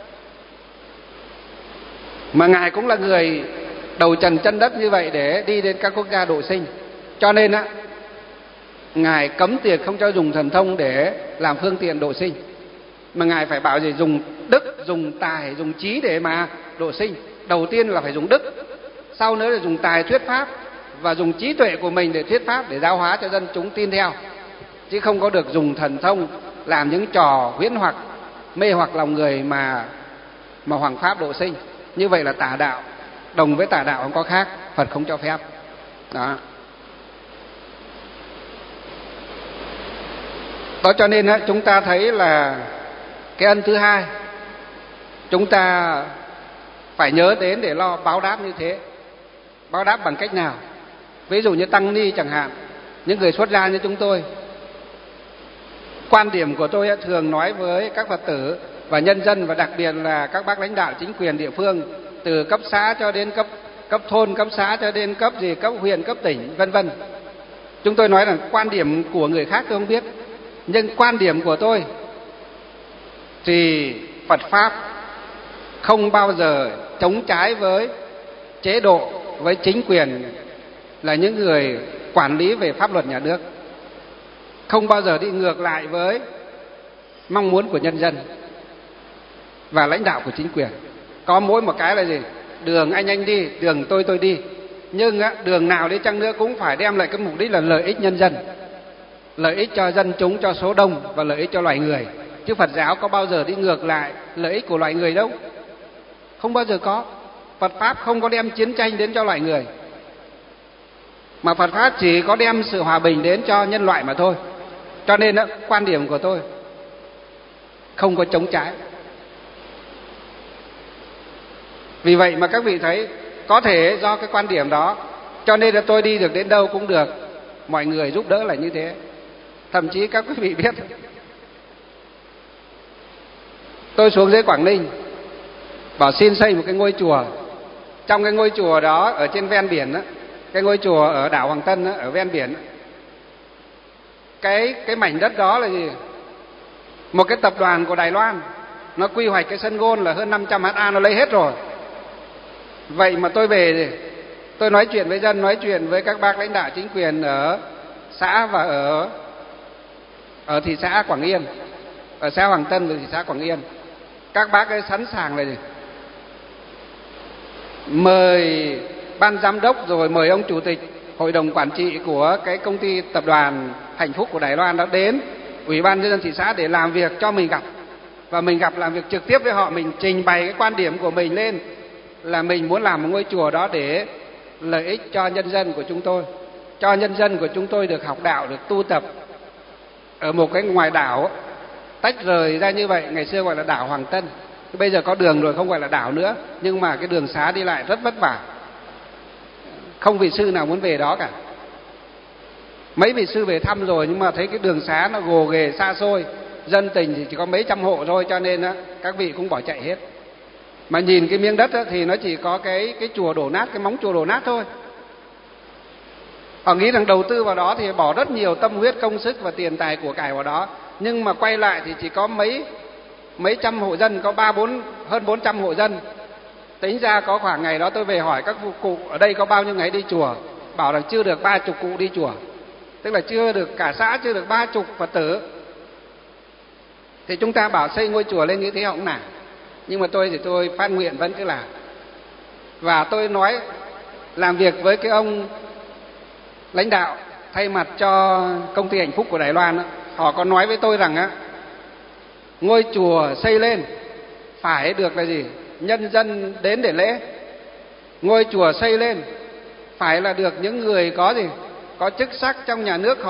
Mà Ngài cũng là người đầu trần chân đất như vậy để đi đến các quốc gia độ sinh. Cho nên Ngài cấm tuyệt không cho dùng thần thông để làm phương tiện độ sinh, mà Ngài phải bảo dùng đức, dùng tài, dùng trí để mà độ sinh. Đầu tiên là phải dùng đức, sau nữa là dùng tài thuyết pháp, và dùng trí tuệ của mình để thuyết pháp, để giáo hóa cho dân chúng tin theo. Chứ không có được dùng thần thông làm những trò huyễn hoặc, mê hoặc lòng người mà hoằng pháp độ sinh. Như vậy là tà đạo, đồng với tà đạo không có khác, Phật không cho phép. Đó cho nên chúng ta thấy là cái ân thứ hai chúng ta phải nhớ đến để lo báo đáp như thế. Báo đáp bằng cách nào? Ví dụ như tăng ni chẳng hạn, những người xuất gia như chúng tôi, quan điểm của tôi thường nói với các Phật tử và nhân dân, và đặc biệt là các bác lãnh đạo chính quyền địa phương, từ cấp xã cho đến cấp thôn, cấp xã cho đến cấp huyện, cấp tỉnh, vân vân. Chúng tôi nói rằng quan điểm của người khác tôi không biết, nhưng quan điểm của tôi thì Phật pháp không bao giờ chống trái với chế độ, với chính quyền là những người quản lý về pháp luật nhà nước, không bao giờ đi ngược lại với mong muốn của nhân dân và lãnh đạo của chính quyền. Có mỗi một cái là gì? Đường anh đi, đường tôi đi. Nhưng đường nào đi chăng nữa cũng phải đem lại cái mục đích là lợi ích nhân dân, lợi ích cho dân chúng, cho số đông và lợi ích cho loài người. Chứ Phật giáo có bao giờ đi ngược lại lợi ích của loài người đâu, không bao giờ có. Phật pháp không có đem chiến tranh đến cho loài người, mà Phật pháp chỉ có đem sự hòa bình đến cho nhân loại mà thôi. Cho nên quan điểm của tôi không có chống trái. Vì vậy mà các vị thấy, có thể do cái quan điểm đó cho nên là tôi đi được đến đâu cũng được, mọi người giúp đỡ là như thế. Thậm chí các quý vị biết, tôi xuống dưới Quảng Ninh bảo xin xây một cái ngôi chùa. Trong cái ngôi chùa đó ở trên ven biển đó, cái ngôi chùa ở đảo Hoàng Tân đó, ở ven biển đó, cái mảnh đất đó là gì? Một cái tập đoàn của Đài Loan nó quy hoạch cái sân gôn là hơn 500 ha, nó lấy hết rồi. Vậy mà tôi về thì tôi nói chuyện với dân, nói chuyện với các bác lãnh đạo chính quyền ở xã và ở thị xã Quảng Yên, ở xã Hoàng Tân và thị xã Quảng Yên. Các bác ấy sẵn sàng là gì? Mời ban giám đốc, rồi mời ông chủ tịch hội đồng quản trị của cái công ty tập đoàn Hạnh Phúc của Đài Loan đã đến Ủy ban nhân dân thị xã để làm việc cho mình gặp. Và mình gặp làm việc trực tiếp với họ, mình trình bày cái quan điểm của mình lên là mình muốn làm một ngôi chùa đó để lợi ích cho nhân dân của chúng tôi, cho nhân dân của chúng tôi được học đạo, được tu tập ở một cái ngoài đảo tách rời ra như vậy. Ngày xưa gọi là đảo Hoàng Tân, bây giờ có đường rồi không gọi là đảo nữa, nhưng mà cái đường xá đi lại rất vất vả, không vị sư nào muốn về đó cả. Mấy vị sư về thăm rồi nhưng mà thấy cái đường xá nó gồ ghề xa xôi, dân tình thì chỉ có mấy trăm hộ thôi, cho nên các vị cũng bỏ chạy hết. Mà nhìn cái miếng đất thì nó chỉ có cái chùa đổ nát, cái móng chùa đổ nát thôi. Họ nghĩ rằng đầu tư vào đó thì bỏ rất nhiều tâm huyết, công sức và tiền tài của cải vào đó, nhưng mà quay lại thì chỉ có mấy trăm hộ dân, có hơn 400 hộ dân. Tính ra có khoảng ngày đó tôi về hỏi các cụ ở đây có bao nhiêu ngày đi chùa, bảo là chưa được 30 cụ đi chùa, tức là chưa được cả xã, chưa được 30 Phật tử. Thì chúng ta bảo xây ngôi chùa lên như thế họ cũng nản, nhưng mà tôi thì tôi phát nguyện vẫn cứ làm. Và tôi nói làm việc với cái ông lãnh đạo thay mặt cho công ty Hạnh Phúc của Đài Loan, họ có nói với tôi rằng ngôi chùa xây lên phải được là gì? Nhân dân đến để lễ. Ngôi chùa xây lên phải là được những người có gì? Có chức sắc trong nhà nước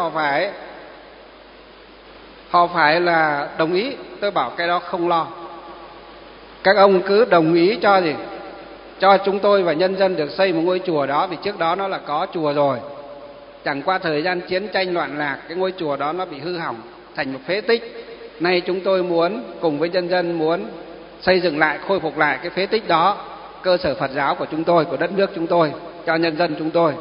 họ phải là đồng ý. Tôi bảo cái đó không lo, các ông cứ đồng ý cho gì? Cho chúng tôi và nhân dân được xây một ngôi chùa đó, vì trước đó nó là có chùa rồi. Chẳng qua thời gian chiến tranh loạn lạc, cái ngôi chùa đó nó bị hư hỏng thành một phế tích. Nay chúng tôi muốn cùng với nhân dân muốn xây dựng lại, khôi phục lại cái phế tích đó, cơ sở Phật giáo của chúng tôi, của đất nước chúng tôi, cho nhân dân chúng tôi.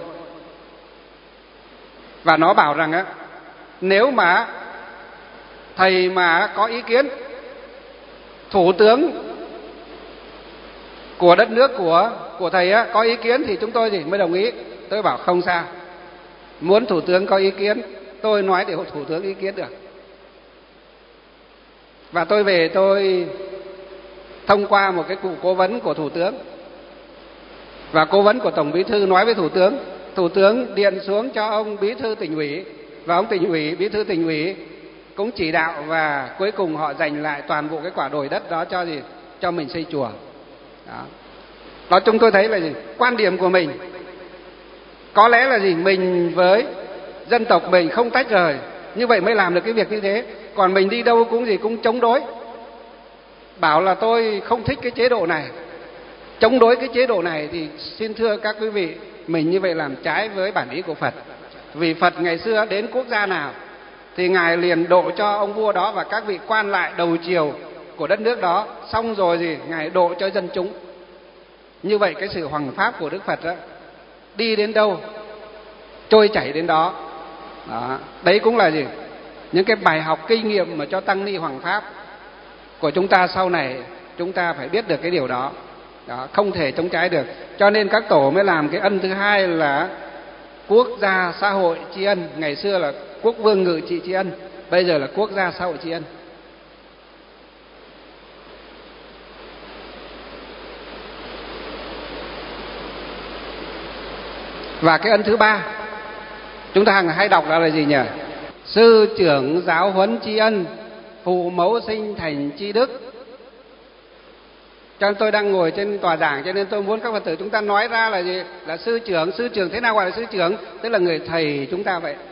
Và nó bảo rằng nếu mà thầy mà có ý kiến, thủ tướng của đất nước của thầy có ý kiến thì chúng tôi thì mới đồng ý. Tôi bảo không sao, muốn thủ tướng có ý kiến, tôi nói để thủ tướng ý kiến được. Và tôi về tôi thông qua một cái cụ cố vấn của thủ tướng và cố vấn của tổng bí thư nói với thủ tướng điện xuống cho ông bí thư tỉnh ủy, và ông bí thư tỉnh ủy cũng chỉ đạo, và cuối cùng họ dành lại toàn bộ cái quả đồi đất đó cho gì? Cho mình xây chùa. Đó chúng tôi thấy là gì? Quan điểm của mình có lẽ là gì? Mình với dân tộc mình không tách rời, như vậy mới làm được cái việc như thế. Còn mình đi đâu cũng cũng chống đối, bảo là tôi không thích cái chế độ này, chống đối cái chế độ này, thì xin thưa các quý vị, mình như vậy làm trái với bản ý của Phật. Vì Phật ngày xưa đến quốc gia nào thì ngài liền độ cho ông vua đó và các vị quan lại đầu triều của đất nước đó, xong rồi gì ngài độ cho dân chúng. Như vậy cái sự hoằng pháp của Đức Phật đó, đi đến đâu trôi chảy đến đó. Đó, đấy cũng là gì? Những cái bài học kinh nghiệm mà cho tăng ni hoằng pháp của chúng ta sau này, chúng ta phải biết được cái điều đó. Đó, không thể chống trái được. Cho nên các tổ mới làm cái ân thứ hai là quốc gia xã hội tri ân. Ngày xưa là quốc vương ngự trị tri ân, bây giờ là quốc gia xã hội tri ân. Và cái ân thứ ba chúng ta hay đọc đó là gì nhỉ? Sư trưởng giáo huấn tri ân, phụ mẫu sinh thành tri đức. Cho nên tôi đang ngồi trên tòa giảng, cho nên tôi muốn các Phật tử chúng ta nói ra là gì? Là sư trưởng. Sư trưởng thế nào gọi là sư trưởng? Tức là người thầy chúng ta vậy.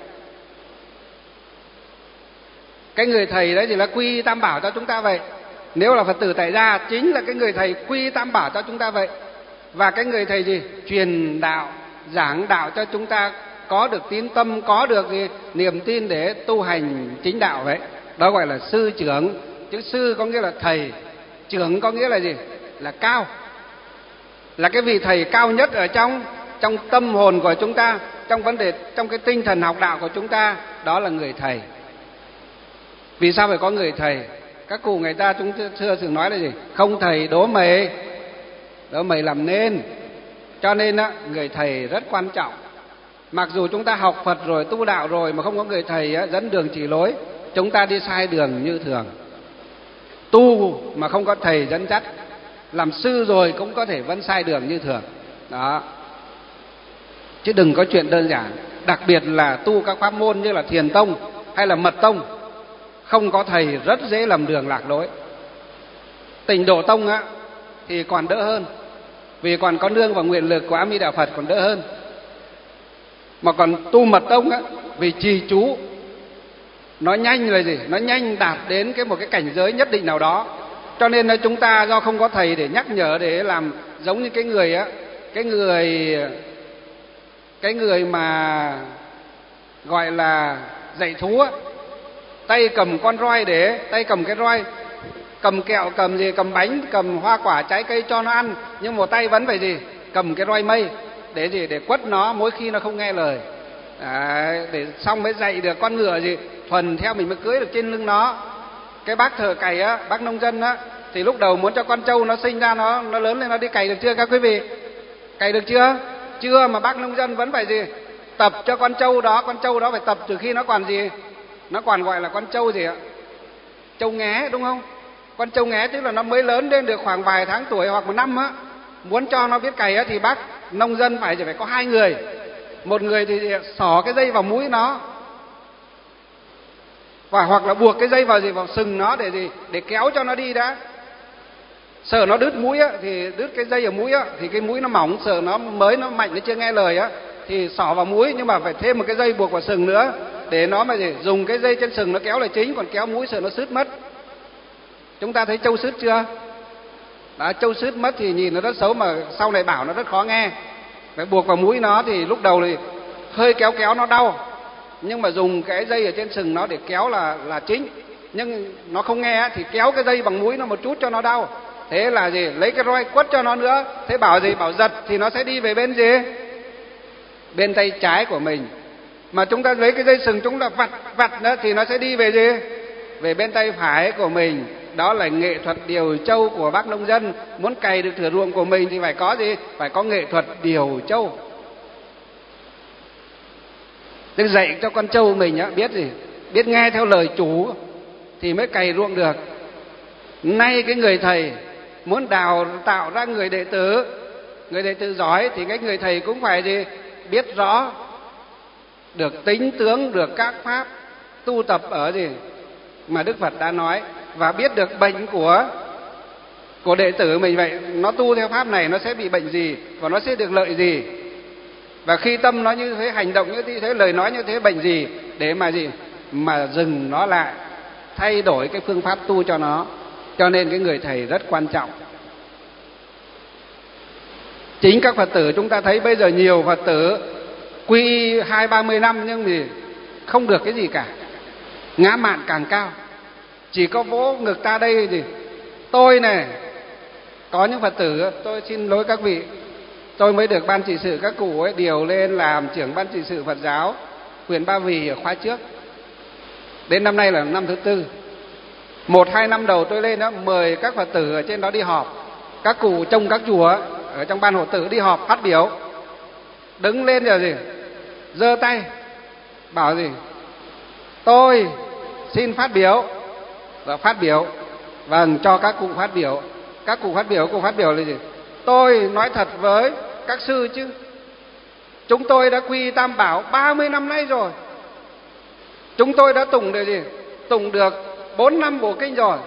Cái người thầy đấy thì là quy tam bảo cho chúng ta vậy. Nếu là Phật tử tại gia, chính là cái người thầy quy tam bảo cho chúng ta vậy. Và cái người thầy gì? Truyền đạo, giảng đạo cho chúng ta có được tín tâm, có được gì? Niềm tin để tu hành chính đạo vậy. Đó gọi là sư trưởng. Chữ sư có nghĩa là thầy, trưởng có nghĩa là gì? Là cao. Là cái vị thầy cao nhất ở trong tâm hồn của chúng ta, trong vấn đề, trong cái tinh thần học đạo của chúng ta, đó là người thầy. Vì sao phải có người thầy? Các cụ người ta chúng xưa thường nói là gì? Không thầy đố mày làm nên. Cho nên á, người thầy rất quan trọng. Mặc dù chúng ta học Phật rồi, tu đạo rồi mà không có người thầy á, dẫn đường chỉ lối, chúng ta đi sai đường như thường. Tu mà không có thầy dẫn dắt, làm sư rồi cũng có thể vẫn sai đường như thường. Đó. Chứ đừng có chuyện đơn giản. Đặc biệt là tu các pháp môn như là thiền tông hay là mật tông, không có thầy rất dễ lầm đường lạc lối. Tịnh độ tông á thì còn đỡ hơn, vì còn có nương vào nguyện lực của A Di Đà Phật còn đỡ hơn. Mà còn tu mật tông á, vì trì chú nó nhanh là gì? Nó nhanh đạt đến một cái cảnh giới nhất định nào đó. Cho nên là chúng ta do không có thầy để nhắc nhở, để làm giống như cái người á, cái người mà gọi là dạy thú á, tay cầm con roi, để tay cầm cái roi, cầm kẹo, cầm gì, cầm bánh, cầm hoa quả trái cây cho nó ăn, nhưng một tay vẫn phải gì? Cầm cái roi mây để gì? Để quất nó mỗi khi nó không nghe lời. Đấy, để xong mới dạy được con ngựa gì thuần theo mình mới cưới được trên lưng nó. Cái bác thợ cày á, bác nông dân á, thì lúc đầu muốn cho con trâu nó sinh ra, nó lớn lên nó đi cày được chưa các quý vị? Cày được chưa? Chưa, mà bác nông dân vẫn phải gì? Tập cho con trâu đó phải tập từ khi nó còn gì? Nó còn gọi là con trâu gì ạ? Trâu nghé đúng không? Con trâu nghé tức là nó mới lớn lên được khoảng vài tháng tuổi hoặc một năm á. Muốn cho nó biết cày á thì bác nông dân phải có 2 người. Một người thì xỏ cái dây vào mũi nó, và hoặc là buộc cái dây vào sừng nó để gì? Để kéo cho nó đi đã. Sợ nó đứt mũi á, thì đứt cái dây ở mũi á, thì cái mũi nó mỏng, sợ nó mới nó mạnh, nó chưa nghe lời á, thì xỏ vào mũi, nhưng mà phải thêm một cái dây buộc vào sừng nữa, để nó mà dùng cái dây trên sừng nó kéo là chính, còn kéo mũi sợ nó sứt mất. Chúng ta thấy trâu sứt chưa? Đó, trâu sứt mất thì nhìn nó rất xấu, mà sau này bảo nó rất khó nghe. Phải buộc vào mũi nó, thì lúc đầu thì hơi kéo nó đau, nhưng mà dùng cái dây ở trên sừng nó để kéo là chính. Nhưng nó không nghe thì kéo cái dây bằng mũi nó một chút cho nó đau. Thế là gì? Lấy cái roi quất cho nó nữa. Thế bảo gì? Bảo giật thì nó sẽ đi về bên gì? Bên tay trái của mình. Mà chúng ta lấy cái dây sừng chúng ta vặt nữa thì nó sẽ đi về gì? Về bên tay phải của mình. Đó là nghệ thuật điều trâu của bác nông dân. Muốn cày được thửa ruộng của mình thì phải có gì? Phải có nghệ thuật điều trâu. Tức dạy cho con trâu mình á, biết gì? Biết nghe theo lời chủ thì mới cày ruộng được. Nay cái người thầy muốn đào tạo ra người đệ tử giỏi, thì cái người thầy cũng phải gì? Biết rõ được tính tướng, được các pháp tu tập ở gì mà Đức Phật đã nói, và biết được bệnh của đệ tử mình. Vậy nó tu theo pháp này nó sẽ bị bệnh gì và nó sẽ được lợi gì, và khi tâm nó như thế, hành động như thế, lời nói như thế, bệnh gì, để mà gì? Mà dừng nó lại, thay đổi cái phương pháp tu cho nó. Cho nên cái người thầy rất quan trọng. Chính các Phật tử chúng ta thấy bây giờ nhiều Phật tử quy 20-30 năm nhưng thì không được cái gì cả. ngã mạn càng cao. Chỉ có vỗ ngực ta đây gì, tôi này, có những Phật tử, tôi xin lỗi các vị, tôi mới được ban trị sự các cụ ấy điều lên làm trưởng ban trị sự Phật giáo huyện Ba Vì ở khóa trước. Đến năm nay là năm thứ 4. 1-2 năm đầu tôi lên đó, mời các Phật tử ở trên đó đi họp. Các cụ trong các chùa ở trong ban hộ tử đi họp phát biểu. Đứng lên rồi gì, giơ tay bảo gì, tôi xin phát biểu. Và phát biểu, vâng, cho các cụ phát biểu. Các cụ phát biểu là gì? Tôi nói thật với các sư chứ, chúng tôi đã quy Tam Bảo 30 năm nay rồi. Chúng tôi đã tụng được gì? Tụng được 4 năm bộ kinh rồi.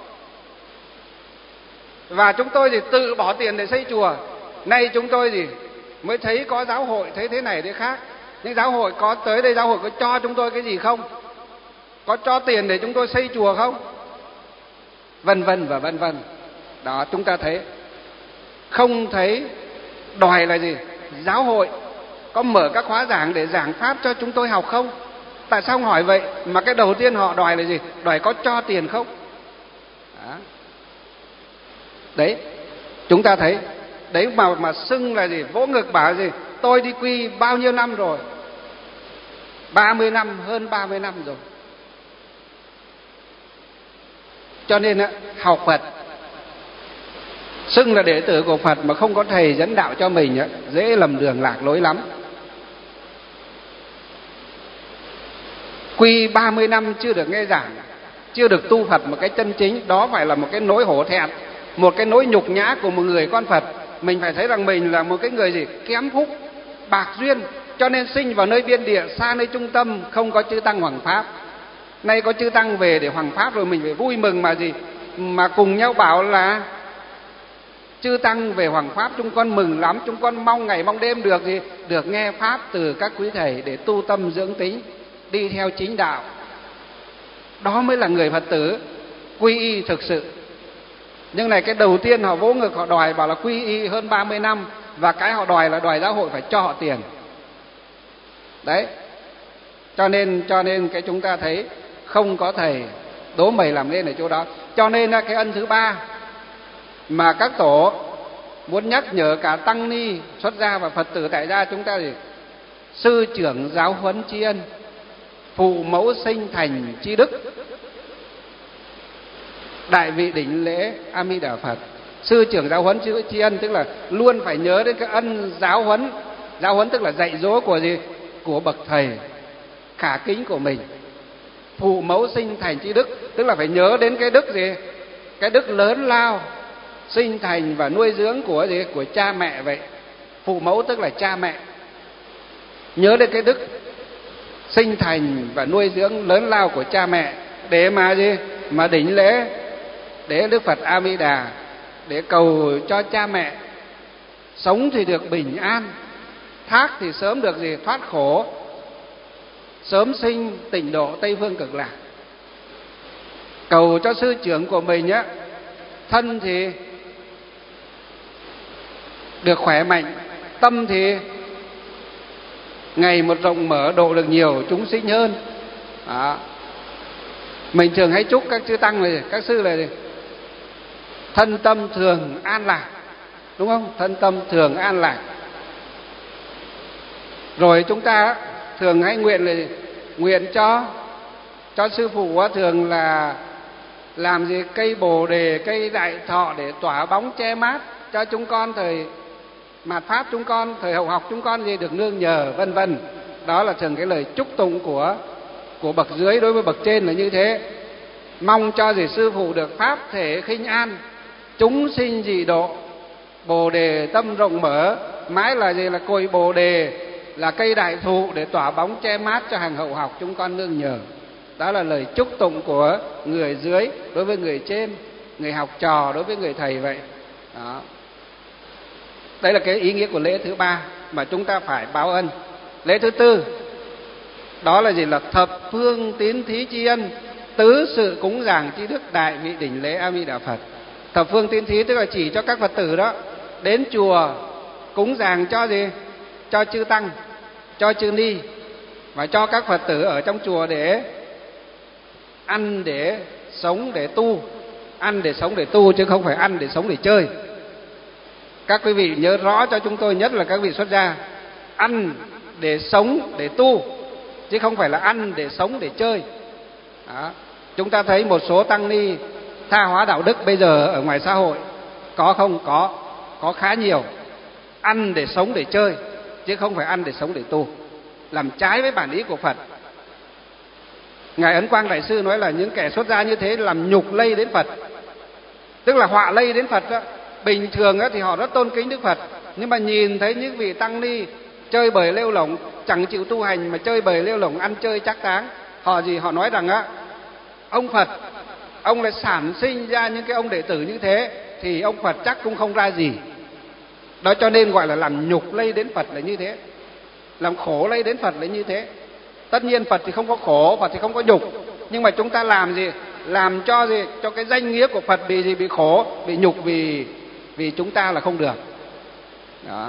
Và chúng tôi thì tự bỏ tiền để xây chùa. Nay chúng tôi gì mới thấy có giáo hội thấy thế này thế khác. Nhưng giáo hội có tới đây, giáo hội có cho chúng tôi cái gì không? Có cho tiền để chúng tôi xây chùa không? Vân vân và vân vân. Đó, chúng ta thấy không thấy đòi là gì? Giáo hội có mở các khóa giảng để giảng pháp cho chúng tôi học không? Tại sao không hỏi vậy? Mà cái đầu tiên họ đòi là gì? Đòi có cho tiền không? Đó. Đấy, chúng ta thấy. Đấy mà xưng là gì? Vỗ ngực bảo gì? Tôi đi quy bao nhiêu năm rồi? 30 năm, hơn 30 năm rồi. Cho nên học Phật, xưng là đệ tử của Phật mà không có thầy dẫn đạo cho mình dễ lầm đường lạc lối lắm. Quy 30 năm chưa được nghe giảng, chưa được tu Phật một cái chân chính, đó phải là một cái nỗi hổ thẹn, một cái nỗi nhục nhã của một người con Phật. Mình phải thấy rằng mình là một cái người gì? Kém phúc, bạc duyên, cho nên sinh vào nơi biên địa, xa nơi trung tâm, không có chư tăng hoằng pháp. Nay có chư tăng về để hoằng pháp rồi, mình phải vui mừng mà gì? Mà cùng nhau bảo là chư tăng về hoằng pháp, chúng con mừng lắm, chúng con mong ngày mong đêm được gì? Được nghe pháp từ các quý thầy để tu tâm dưỡng tính, đi theo chính đạo. Đó mới là người Phật tử quy y thực sự. Nhưng này, cái đầu tiên họ vỗ ngực, họ đòi bảo là quy y hơn 30 năm, và cái họ đòi là đòi giáo hội phải cho họ tiền. Đấy. Cho nên cái chúng ta thấy không có thầy đố mày làm nên ở chỗ đó. Cho nên cái ân thứ 3 mà các tổ muốn nhắc nhở cả tăng ni xuất gia và Phật tử tại gia chúng ta gì? Sư trưởng giáo huấn tri ân, phụ mẫu sinh thành tri đức, đại vị đỉnh lễ A Di Đà Phật. Sư trưởng giáo huấn tri ân tức là luôn phải nhớ đến cái ân giáo huấn. Giáo huấn tức là dạy dỗ của gì? Của bậc thầy khả kính của mình. Phụ mẫu sinh thành tri đức tức là phải nhớ đến cái đức gì? Cái đức lớn lao sinh thành và nuôi dưỡng của gì? Của cha mẹ vậy. Phụ mẫu tức là cha mẹ. Nhớ đến cái đức sinh thành và nuôi dưỡng lớn lao của cha mẹ để mà gì? Mà đỉnh lễ để Đức Phật A Di Đà, để cầu cho cha mẹ sống thì được bình an, thác thì sớm được gì? Thoát khổ, sớm sinh tịnh độ Tây Phương Cực Lạc. Cầu cho sư trưởng của mình thân thì được khỏe mạnh, tâm thì ngày một rộng mở, độ được nhiều chúng sinh hơn. Đó. Mình thường hay chúc các chư tăng này, các sư này thân tâm thường an lạc, đúng không? Thân tâm thường an lạc. Rồi chúng ta thường hay nguyện cho sư phụ thường là làm gì? Cây bồ đề, cây đại thọ để tỏa bóng che mát cho chúng con thời mạt pháp, chúng con thời hậu học chúng con gì được nương nhờ, vân vân. Đó là thường cái lời chúc tụng của bậc dưới đối với bậc trên là như thế. Mong cho gì? Sư phụ được pháp thể khinh an, chúng sinh dị độ, bồ đề tâm rộng mở, mãi là gì? Là cội bồ đề, là cây đại thụ để tỏa bóng che mát cho hàng hậu học chúng con nương nhờ. Đó là lời chúc tụng của người dưới đối với người trên, người học trò đối với người thầy vậy. Đó. Đấy là cái ý nghĩa của lễ thứ 3 mà chúng ta phải báo ân. Lễ thứ 4 đó là gì? Là thập phương tín thí tri ân, tứ sự cúng dường tri đức, đại vị đỉnh lễ A Di Đà Phật. Thập phương tín thí tức là chỉ cho các Phật tử đó đến chùa cúng dường cho gì? Cho chư tăng, cho chư ni và cho các Phật tử ở trong chùa để ăn để sống để tu, ăn để sống để tu chứ không phải ăn để sống để chơi. Các quý vị nhớ rõ cho chúng tôi, nhất là các vị xuất gia, ăn để sống để tu chứ không phải là ăn để sống để chơi. Đó. Chúng ta thấy một số tăng ni tha hóa đạo đức bây giờ ở ngoài xã hội có không? Có khá nhiều. Ăn để sống để chơi chứ không phải ăn để sống để tu, làm trái với bản ý của Phật. Ngài Ấn Quang Đại sư nói là những kẻ xuất gia như thế làm nhục lây đến Phật, tức là họa lây đến Phật đó. Bình thường thì họ rất tôn kính Đức Phật, nhưng mà nhìn thấy những vị tăng ni chơi bời lêu lổng, chẳng chịu tu hành mà chơi bời lêu lổng, ăn chơi trác táng, họ nói rằng ông Phật, ông lại sản sinh ra những cái ông đệ tử như thế thì ông Phật chắc cũng không ra gì. Đó cho nên gọi là làm nhục lây đến Phật là như thế, làm khổ lây đến Phật là như thế. Tất nhiên Phật thì không có khổ, Phật thì không có nhục, nhưng mà chúng ta làm gì? Làm cho gì? Cho cái danh nghĩa của Phật bị khổ, bị nhục vì chúng ta là không được. Đó.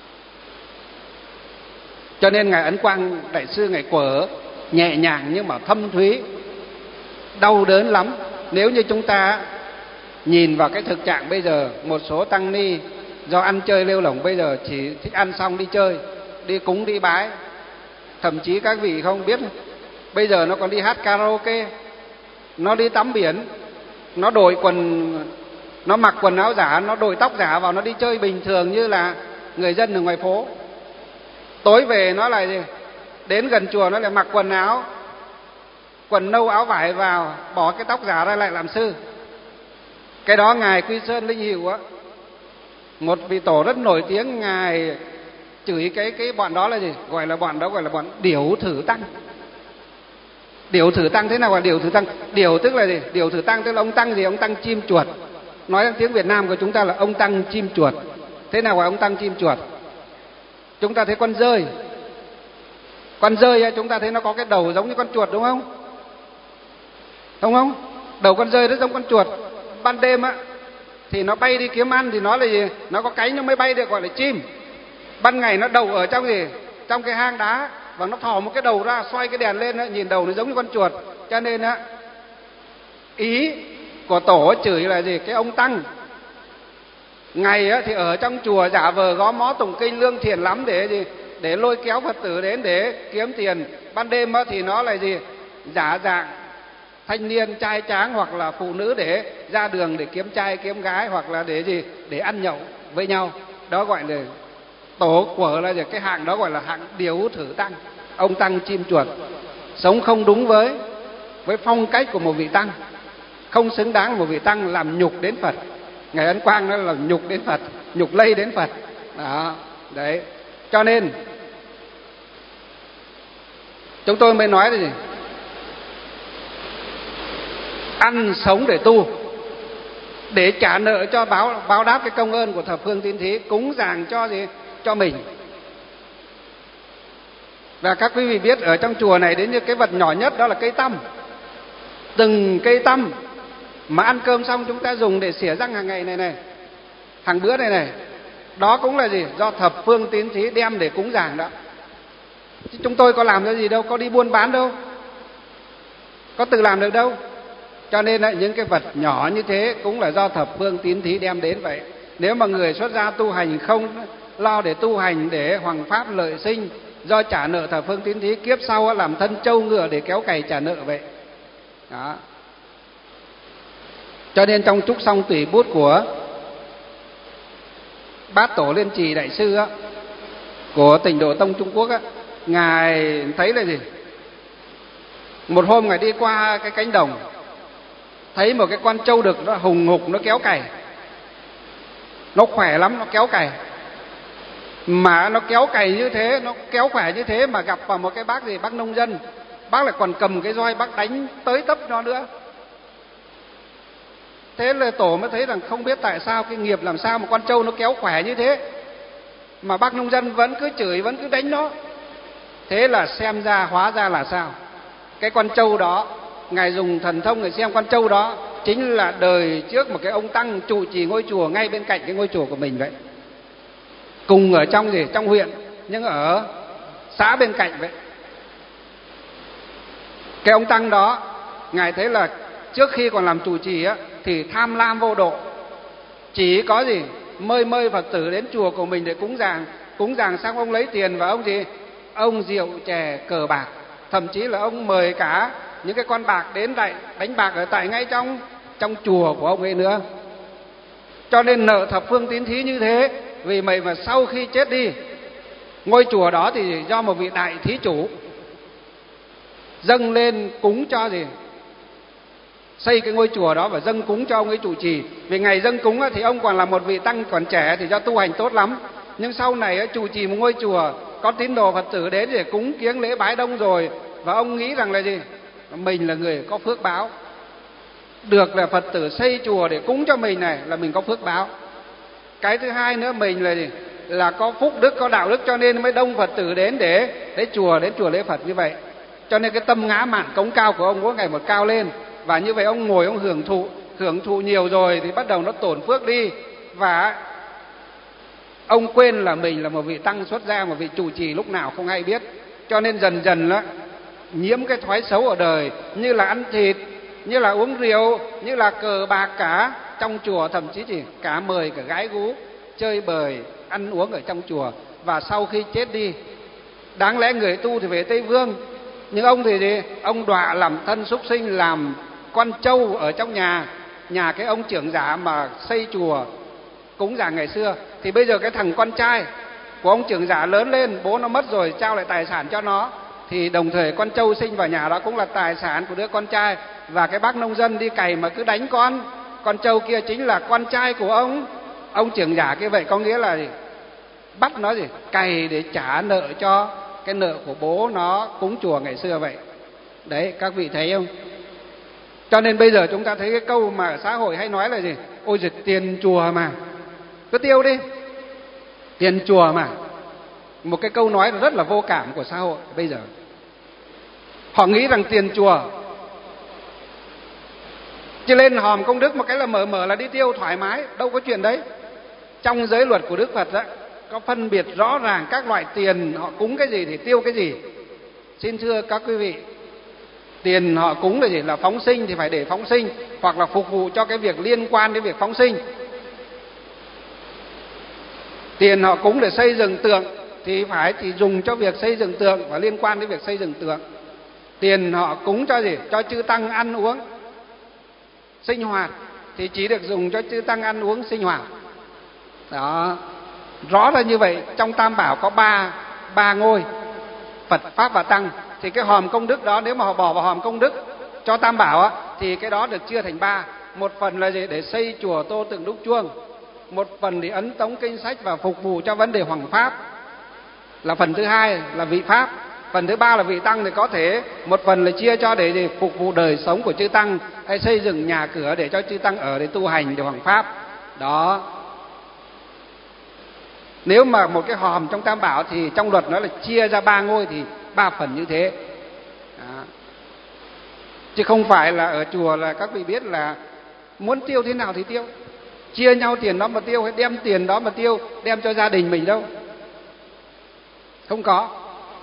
Cho nên Ngài Ấn Quang Đại sư Ngài quở nhẹ nhàng nhưng mà thâm thúy, đau đớn lắm. Nếu như chúng ta nhìn vào cái thực trạng bây giờ, một số tăng ni do ăn chơi lêu lổng bây giờ chỉ thích ăn xong đi chơi, đi cúng đi bái. Thậm chí các vị không biết, bây giờ nó còn đi hát karaoke, nó đi tắm biển, nó đổi quần, nó mặc quần áo giả, nó đổi tóc giả vào, nó đi chơi bình thường như là người dân ở ngoài phố. Tối về nó lại gì? Đến gần chùa nó lại mặc quần áo, quần nâu áo vải vào, bỏ cái tóc giả ra lại làm sư. Cái đó Ngài Quy Sơn Linh Hiệu một vị tổ rất nổi tiếng, Ngài chửi cái bọn đó là gì? Gọi là bọn điểu thử tăng. Điểu thử tăng, thế nào là điểu thử tăng? Điểu tức là gì? Điểu thử tăng tức là ông tăng gì? Ông tăng chim chuột. Nói trong tiếng Việt Nam của chúng ta là ông tăng chim chuột. Thế nào là ông tăng chim chuột? Chúng ta thấy con dơi. Con dơi chúng ta thấy nó có cái đầu giống như con chuột đúng không? Đúng không? Đầu con dơi rất giống con chuột. Ban đêm thì nó bay đi kiếm ăn thì nó là gì? Nó có cánh nó mới bay được, gọi là chim. Ban ngày nó đầu ở trong gì? Trong cái hang đá, và nó thò một cái đầu ra, xoay cái đèn lên nhìn đầu nó giống như con chuột. Cho nên ý của tổ chửi là gì? Cái ông tăng. Ngày thì ở trong chùa giả vờ gõ mõ tụng kinh lương thiện lắm để gì? Để lôi kéo Phật tử đến để kiếm tiền. Ban đêm thì nó là gì? Giả dạng thanh niên trai tráng hoặc là phụ nữ để ra đường để kiếm trai kiếm gái, hoặc là để gì? Để ăn nhậu với nhau. Đó gọi là tổ của là gì? Cái hạng đó gọi là hạng điểu thử tăng, ông tăng chim chuột, sống không đúng với phong cách của một vị tăng, không xứng đáng một vị tăng, làm nhục đến Phật. Ngài Ấn Quang nói là nhục đến Phật, nhục lây đến Phật. Đó, đấy. Cho nên chúng tôi mới nói là gì? Ăn sống để tu, để trả nợ cho báo đáp cái công ơn của thập phương tín thí, cúng dường cho gì? Cho mình. Và các quý vị biết ở trong chùa này đến như cái vật nhỏ nhất đó là cây tăm. Từng cây tăm mà ăn cơm xong chúng ta dùng để xỉa răng hàng ngày này, hàng bữa này, đó cũng là gì? Do thập phương tín thí đem để cúng dường đó. Chứ chúng tôi có làm cái gì đâu, có đi buôn bán đâu, có tự làm được đâu. Cho nên những cái vật nhỏ như thế cũng là do thập phương tín thí đem đến vậy. Nếu mà người xuất gia tu hành không lo để tu hành để hoằng pháp lợi sinh, do trả nợ thập phương tín thí, kiếp sau làm thân trâu ngựa để kéo cày trả nợ vậy. Đó. Cho nên trong Trúc Song Tùy Bút của Bát Tổ Liên Trì Đại Sư của Tịnh Độ Tông Trung Quốc Ngài thấy là gì? Một hôm Ngài đi qua cái cánh đồng, thấy một cái con trâu đực nó hùng hục, nó kéo cày, nó khỏe lắm, nó kéo cày. Mà nó kéo cày như thế, nó kéo khỏe như thế mà gặp vào một cái bác gì? Bác nông dân. Bác lại còn cầm cái roi bác đánh tới tấp nó nữa. Thế là tổ mới thấy rằng không biết tại sao cái nghiệp làm sao mà con trâu nó kéo khỏe như thế mà bác nông dân vẫn cứ chửi, vẫn cứ đánh nó. Thế là xem ra hóa ra là sao? Cái con trâu đó, Ngài dùng thần thông để xem con trâu đó chính là đời trước một cái ông tăng trụ trì ngôi chùa ngay bên cạnh cái ngôi chùa của mình vậy. Cùng ở trong gì? Trong huyện, nhưng ở xã bên cạnh vậy. Cái ông tăng đó Ngài thấy là trước khi còn làm trụ trì á thì tham lam vô độ, chỉ có gì mời Phật tử đến chùa của mình để cúng dường xong ông lấy tiền và ông rượu chè cờ bạc, thậm chí là ông mời cả những cái con bạc đến đánh bạc ở tại ngay trong chùa của ông ấy nữa. Cho nên nợ thập phương tín thí như thế. Vì vậy mà sau khi chết đi, ngôi chùa đó thì do một vị đại thí chủ dâng lên cúng cho xây cái ngôi chùa đó và dâng cúng cho ông ấy trụ trì. Vì ngày dâng cúng thì ông còn là một vị tăng còn trẻ thì do tu hành tốt lắm, nhưng sau này trụ trì một ngôi chùa, có tín đồ Phật tử đến để cúng kiếng lễ bái đông rồi, và ông nghĩ rằng là mình là người có phước báo, được là Phật tử xây chùa để cúng cho mình này là mình có phước báo. Cái thứ hai nữa, mình là có phúc đức, có đạo đức, cho nên mới đông Phật tử đến đến chùa lễ Phật như vậy. Cho nên cái tâm ngã mạn cống cao của ông mỗi ngày một cao lên, và như vậy ông ngồi ông hưởng thụ nhiều rồi thì bắt đầu nó tổn phước đi, và ông quên là mình là một vị tăng xuất gia, một vị trụ trì lúc nào không hay biết. Cho nên dần dần đó, nhiễm cái thói xấu ở đời, như là ăn thịt, như là uống rượu, như là cờ bạc cả trong chùa, thậm chí chỉ cả mời cả gái gú chơi bời ăn uống ở trong chùa. Và sau khi chết đi, đáng lẽ người tu thì về Tây Vương, nhưng ông thì ông đọa làm thân súc sinh, làm con trâu ở trong nhà cái ông trưởng giả mà xây chùa cúng dường ngày xưa. Thì bây giờ cái thằng con trai của ông trưởng giả lớn lên, bố nó mất rồi, trao lại tài sản cho nó, thì đồng thời con trâu sinh vào nhà đó cũng là tài sản của đứa con trai. Và cái bác nông dân đi cày mà cứ đánh con trâu kia chính là con trai của ông trưởng giả kia. Vậy có nghĩa là bắt nó cày để trả nợ cho cái nợ của bố nó cúng chùa ngày xưa vậy. Đấy, các vị thấy không? Cho nên bây giờ chúng ta thấy cái câu mà xã hội hay nói là ôi giời, tiền chùa mà cứ tiêu đi, tiền chùa mà. Một cái câu nói rất là vô cảm của xã hội bây giờ. Họ nghĩ rằng tiền chùa chỉ lên hòm công đức một cái là mở là đi tiêu thoải mái, đâu có chuyện đấy. Trong giới luật của Đức Phật đó, có phân biệt rõ ràng các loại tiền, họ cúng cái gì thì tiêu cái gì. Xin thưa các quý vị, tiền họ cúng là là phóng sinh thì phải để phóng sinh, hoặc là phục vụ cho cái việc liên quan đến việc phóng sinh. Tiền họ cúng để xây dựng tượng thì phải dùng cho việc xây dựng tượng và liên quan đến việc xây dựng tượng. Tiền họ cúng cho cho chư tăng ăn uống sinh hoạt thì chỉ được dùng cho chư tăng ăn uống sinh hoạt. Đó, rõ là như vậy. Trong Tam Bảo có ba ngôi, Phật, Pháp và Tăng. Thì cái hòm công đức đó, nếu mà họ bỏ vào hòm công đức cho Tam Bảo á, thì cái đó được chia thành ba. Một phần là để xây chùa tô tượng đúc chuông, một phần thì ấn tống kinh sách và phục vụ cho vấn đề hoằng pháp, là phần thứ hai là vị Pháp. Phần thứ ba là vị Tăng, thì có thể một phần là chia cho để phục vụ đời sống của chư Tăng, hay xây dựng nhà cửa để cho chư Tăng ở để tu hành, để hoằng pháp. Đó. Nếu mà một cái hòm trong Tam Bảo thì trong luật nói là chia ra ba ngôi thì ba phần như thế. Đó. Chứ không phải là ở chùa là các vị biết là muốn tiêu thế nào thì tiêu, chia nhau tiền đó mà tiêu, hay đem tiền đó mà tiêu, đem cho gia đình mình đâu. Không có.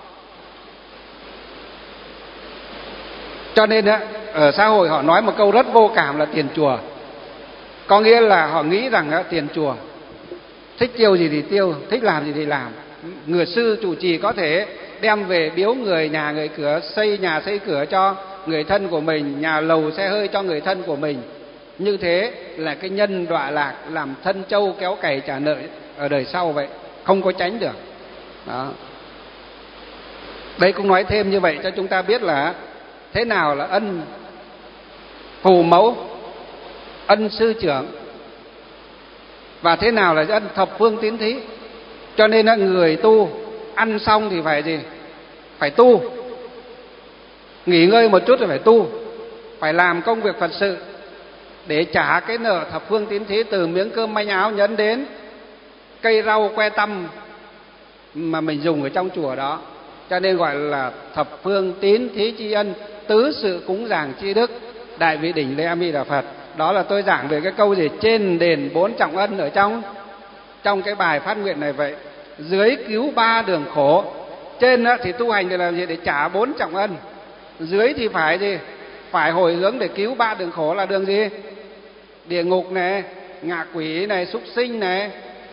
Cho nên ở xã hội họ nói một câu rất vô cảm là tiền chùa. Có nghĩa là họ nghĩ rằng tiền chùa thích tiêu gì thì tiêu, thích làm gì thì làm. Người sư trụ trì có thể đem về biếu người nhà người cửa, xây nhà xây cửa cho người thân của mình, nhà lầu xe hơi cho người thân của mình. Như thế là cái nhân đọa lạc, làm thân trâu kéo cày trả nợ ở đời sau vậy, không có tránh được. Đó. Đây cũng nói thêm như vậy cho chúng ta biết là thế nào là ân phù mẫu, ân sư trưởng, và thế nào là ân thập phương tín thí. Cho nên người tu ăn xong thì phải phải tu, nghỉ ngơi một chút thì phải tu, phải làm công việc Phật sự để trả cái nợ thập phương tín thí, từ miếng cơm manh áo nhẫn đến cây rau que tăm mà mình dùng ở trong chùa đó. Cho nên gọi là thập phương tín thí tri ân, tứ sự cúng dường tri đức, đại vị đỉnh lễ A Di Đà Phật. Đó là tôi giảng về cái câu trên đền bốn trọng ân ở trong cái bài phát nguyện này vậy. Dưới cứu ba đường khổ, trên thì tu hành để làm gì? Để trả bốn trọng ân. Dưới thì phải phải hồi hướng để cứu ba đường khổ là đường gì? Địa ngục này, ngạ quỷ này, súc sinh này.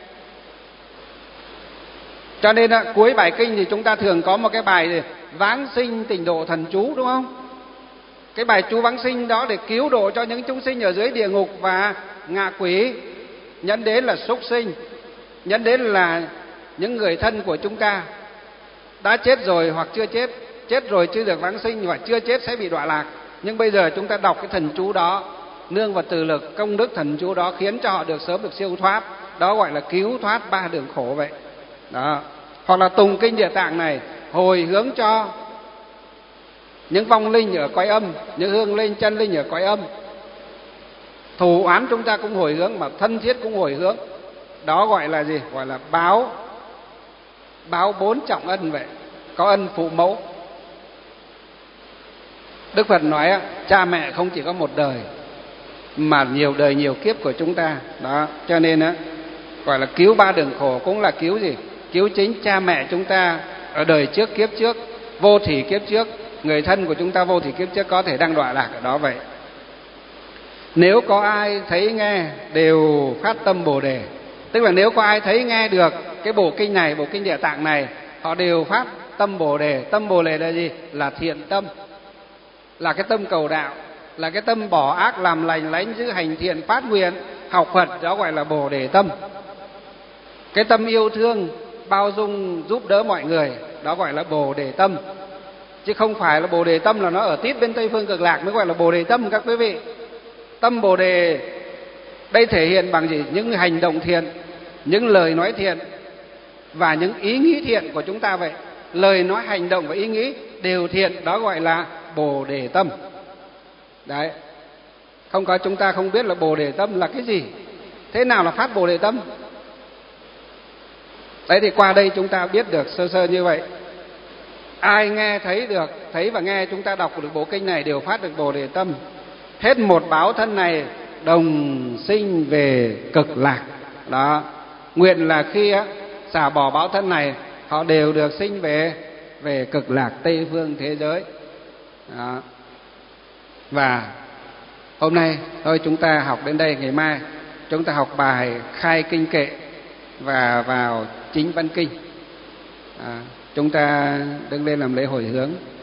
Cho nên cuối bài kinh thì chúng ta thường có một cái bài gì? Vãng sinh tịnh độ thần chú, đúng không? Cái bài chú vãng sinh đó để cứu độ cho những chúng sinh ở dưới địa ngục và ngạ quỷ, nhẫn đến là súc sinh, nhẫn đến là những người thân của chúng ta đã chết rồi hoặc chưa chết, chết rồi chưa được vãng sinh và chưa chết sẽ bị đọa lạc. Nhưng bây giờ chúng ta đọc cái thần chú đó, nương vào từ lực công đức thần chú đó, khiến cho họ được sớm được siêu thoát. Đó gọi là cứu thoát ba đường khổ vậy. Đó. Hoặc là tùng kinh Địa Tạng này hồi hướng cho những vong linh ở cõi âm, những hương linh chân linh ở cõi âm. Thù oán chúng ta cũng hồi hướng, mà thân thiết cũng hồi hướng. Đó gọi là gì? Gọi là báo bốn trọng ân vậy. Có ân phụ mẫu. Đức Phật nói cha mẹ không chỉ có một đời mà nhiều đời nhiều kiếp của chúng ta. Đó, cho nên gọi là cứu ba đường khổ cũng là cứu gì? Cứu chính cha mẹ chúng ta ở đời trước, kiếp trước, vô thỉ kiếp trước, người thân của chúng ta vô thỉ kiếp trước có thể đang đọa lạc ở đó vậy. Nếu có ai thấy nghe đều phát tâm Bồ Đề. Tức là nếu có ai thấy nghe được cái bộ kinh này, bộ kinh Địa Tạng này, họ đều phát tâm Bồ Đề. Tâm Bồ Đề là gì? Là thiện tâm, là cái tâm cầu đạo, là cái tâm bỏ ác làm lành, lánh giữ hành thiện, phát nguyện học Phật, đó gọi là Bồ Đề tâm. Cái tâm yêu thương, bao dung, giúp đỡ mọi người, đó gọi là Bồ Đề tâm. Chứ không phải là Bồ Đề tâm là nó ở tít bên Tây Phương Cực Lạc mới gọi là Bồ Đề tâm các quý vị. Tâm Bồ Đề đây thể hiện bằng gì? Những hành động thiện, những lời nói thiện và những ý nghĩ thiện của chúng ta vậy. Lời nói, hành động và ý nghĩ đều thiện, đó gọi là Bồ Đề tâm. Đấy. Không có chúng ta không biết là Bồ Đề tâm là cái gì. Thế nào là phát Bồ Đề tâm? Đấy thì qua đây chúng ta biết được sơ sơ như vậy. Ai nghe thấy được, thấy và nghe chúng ta đọc được bộ kinh này đều phát được Bồ Đề tâm. Hết một báo thân này đồng sinh về Cực Lạc. Đó. Nguyện là khi xả bỏ báo thân này, họ đều được sinh về Cực Lạc Tây Phương thế giới. Đó. Và hôm nay thôi chúng ta học đến đây, ngày mai chúng ta học bài khai kinh kệ và vào chính văn kinh. Chúng ta đứng lên làm lễ hồi hướng.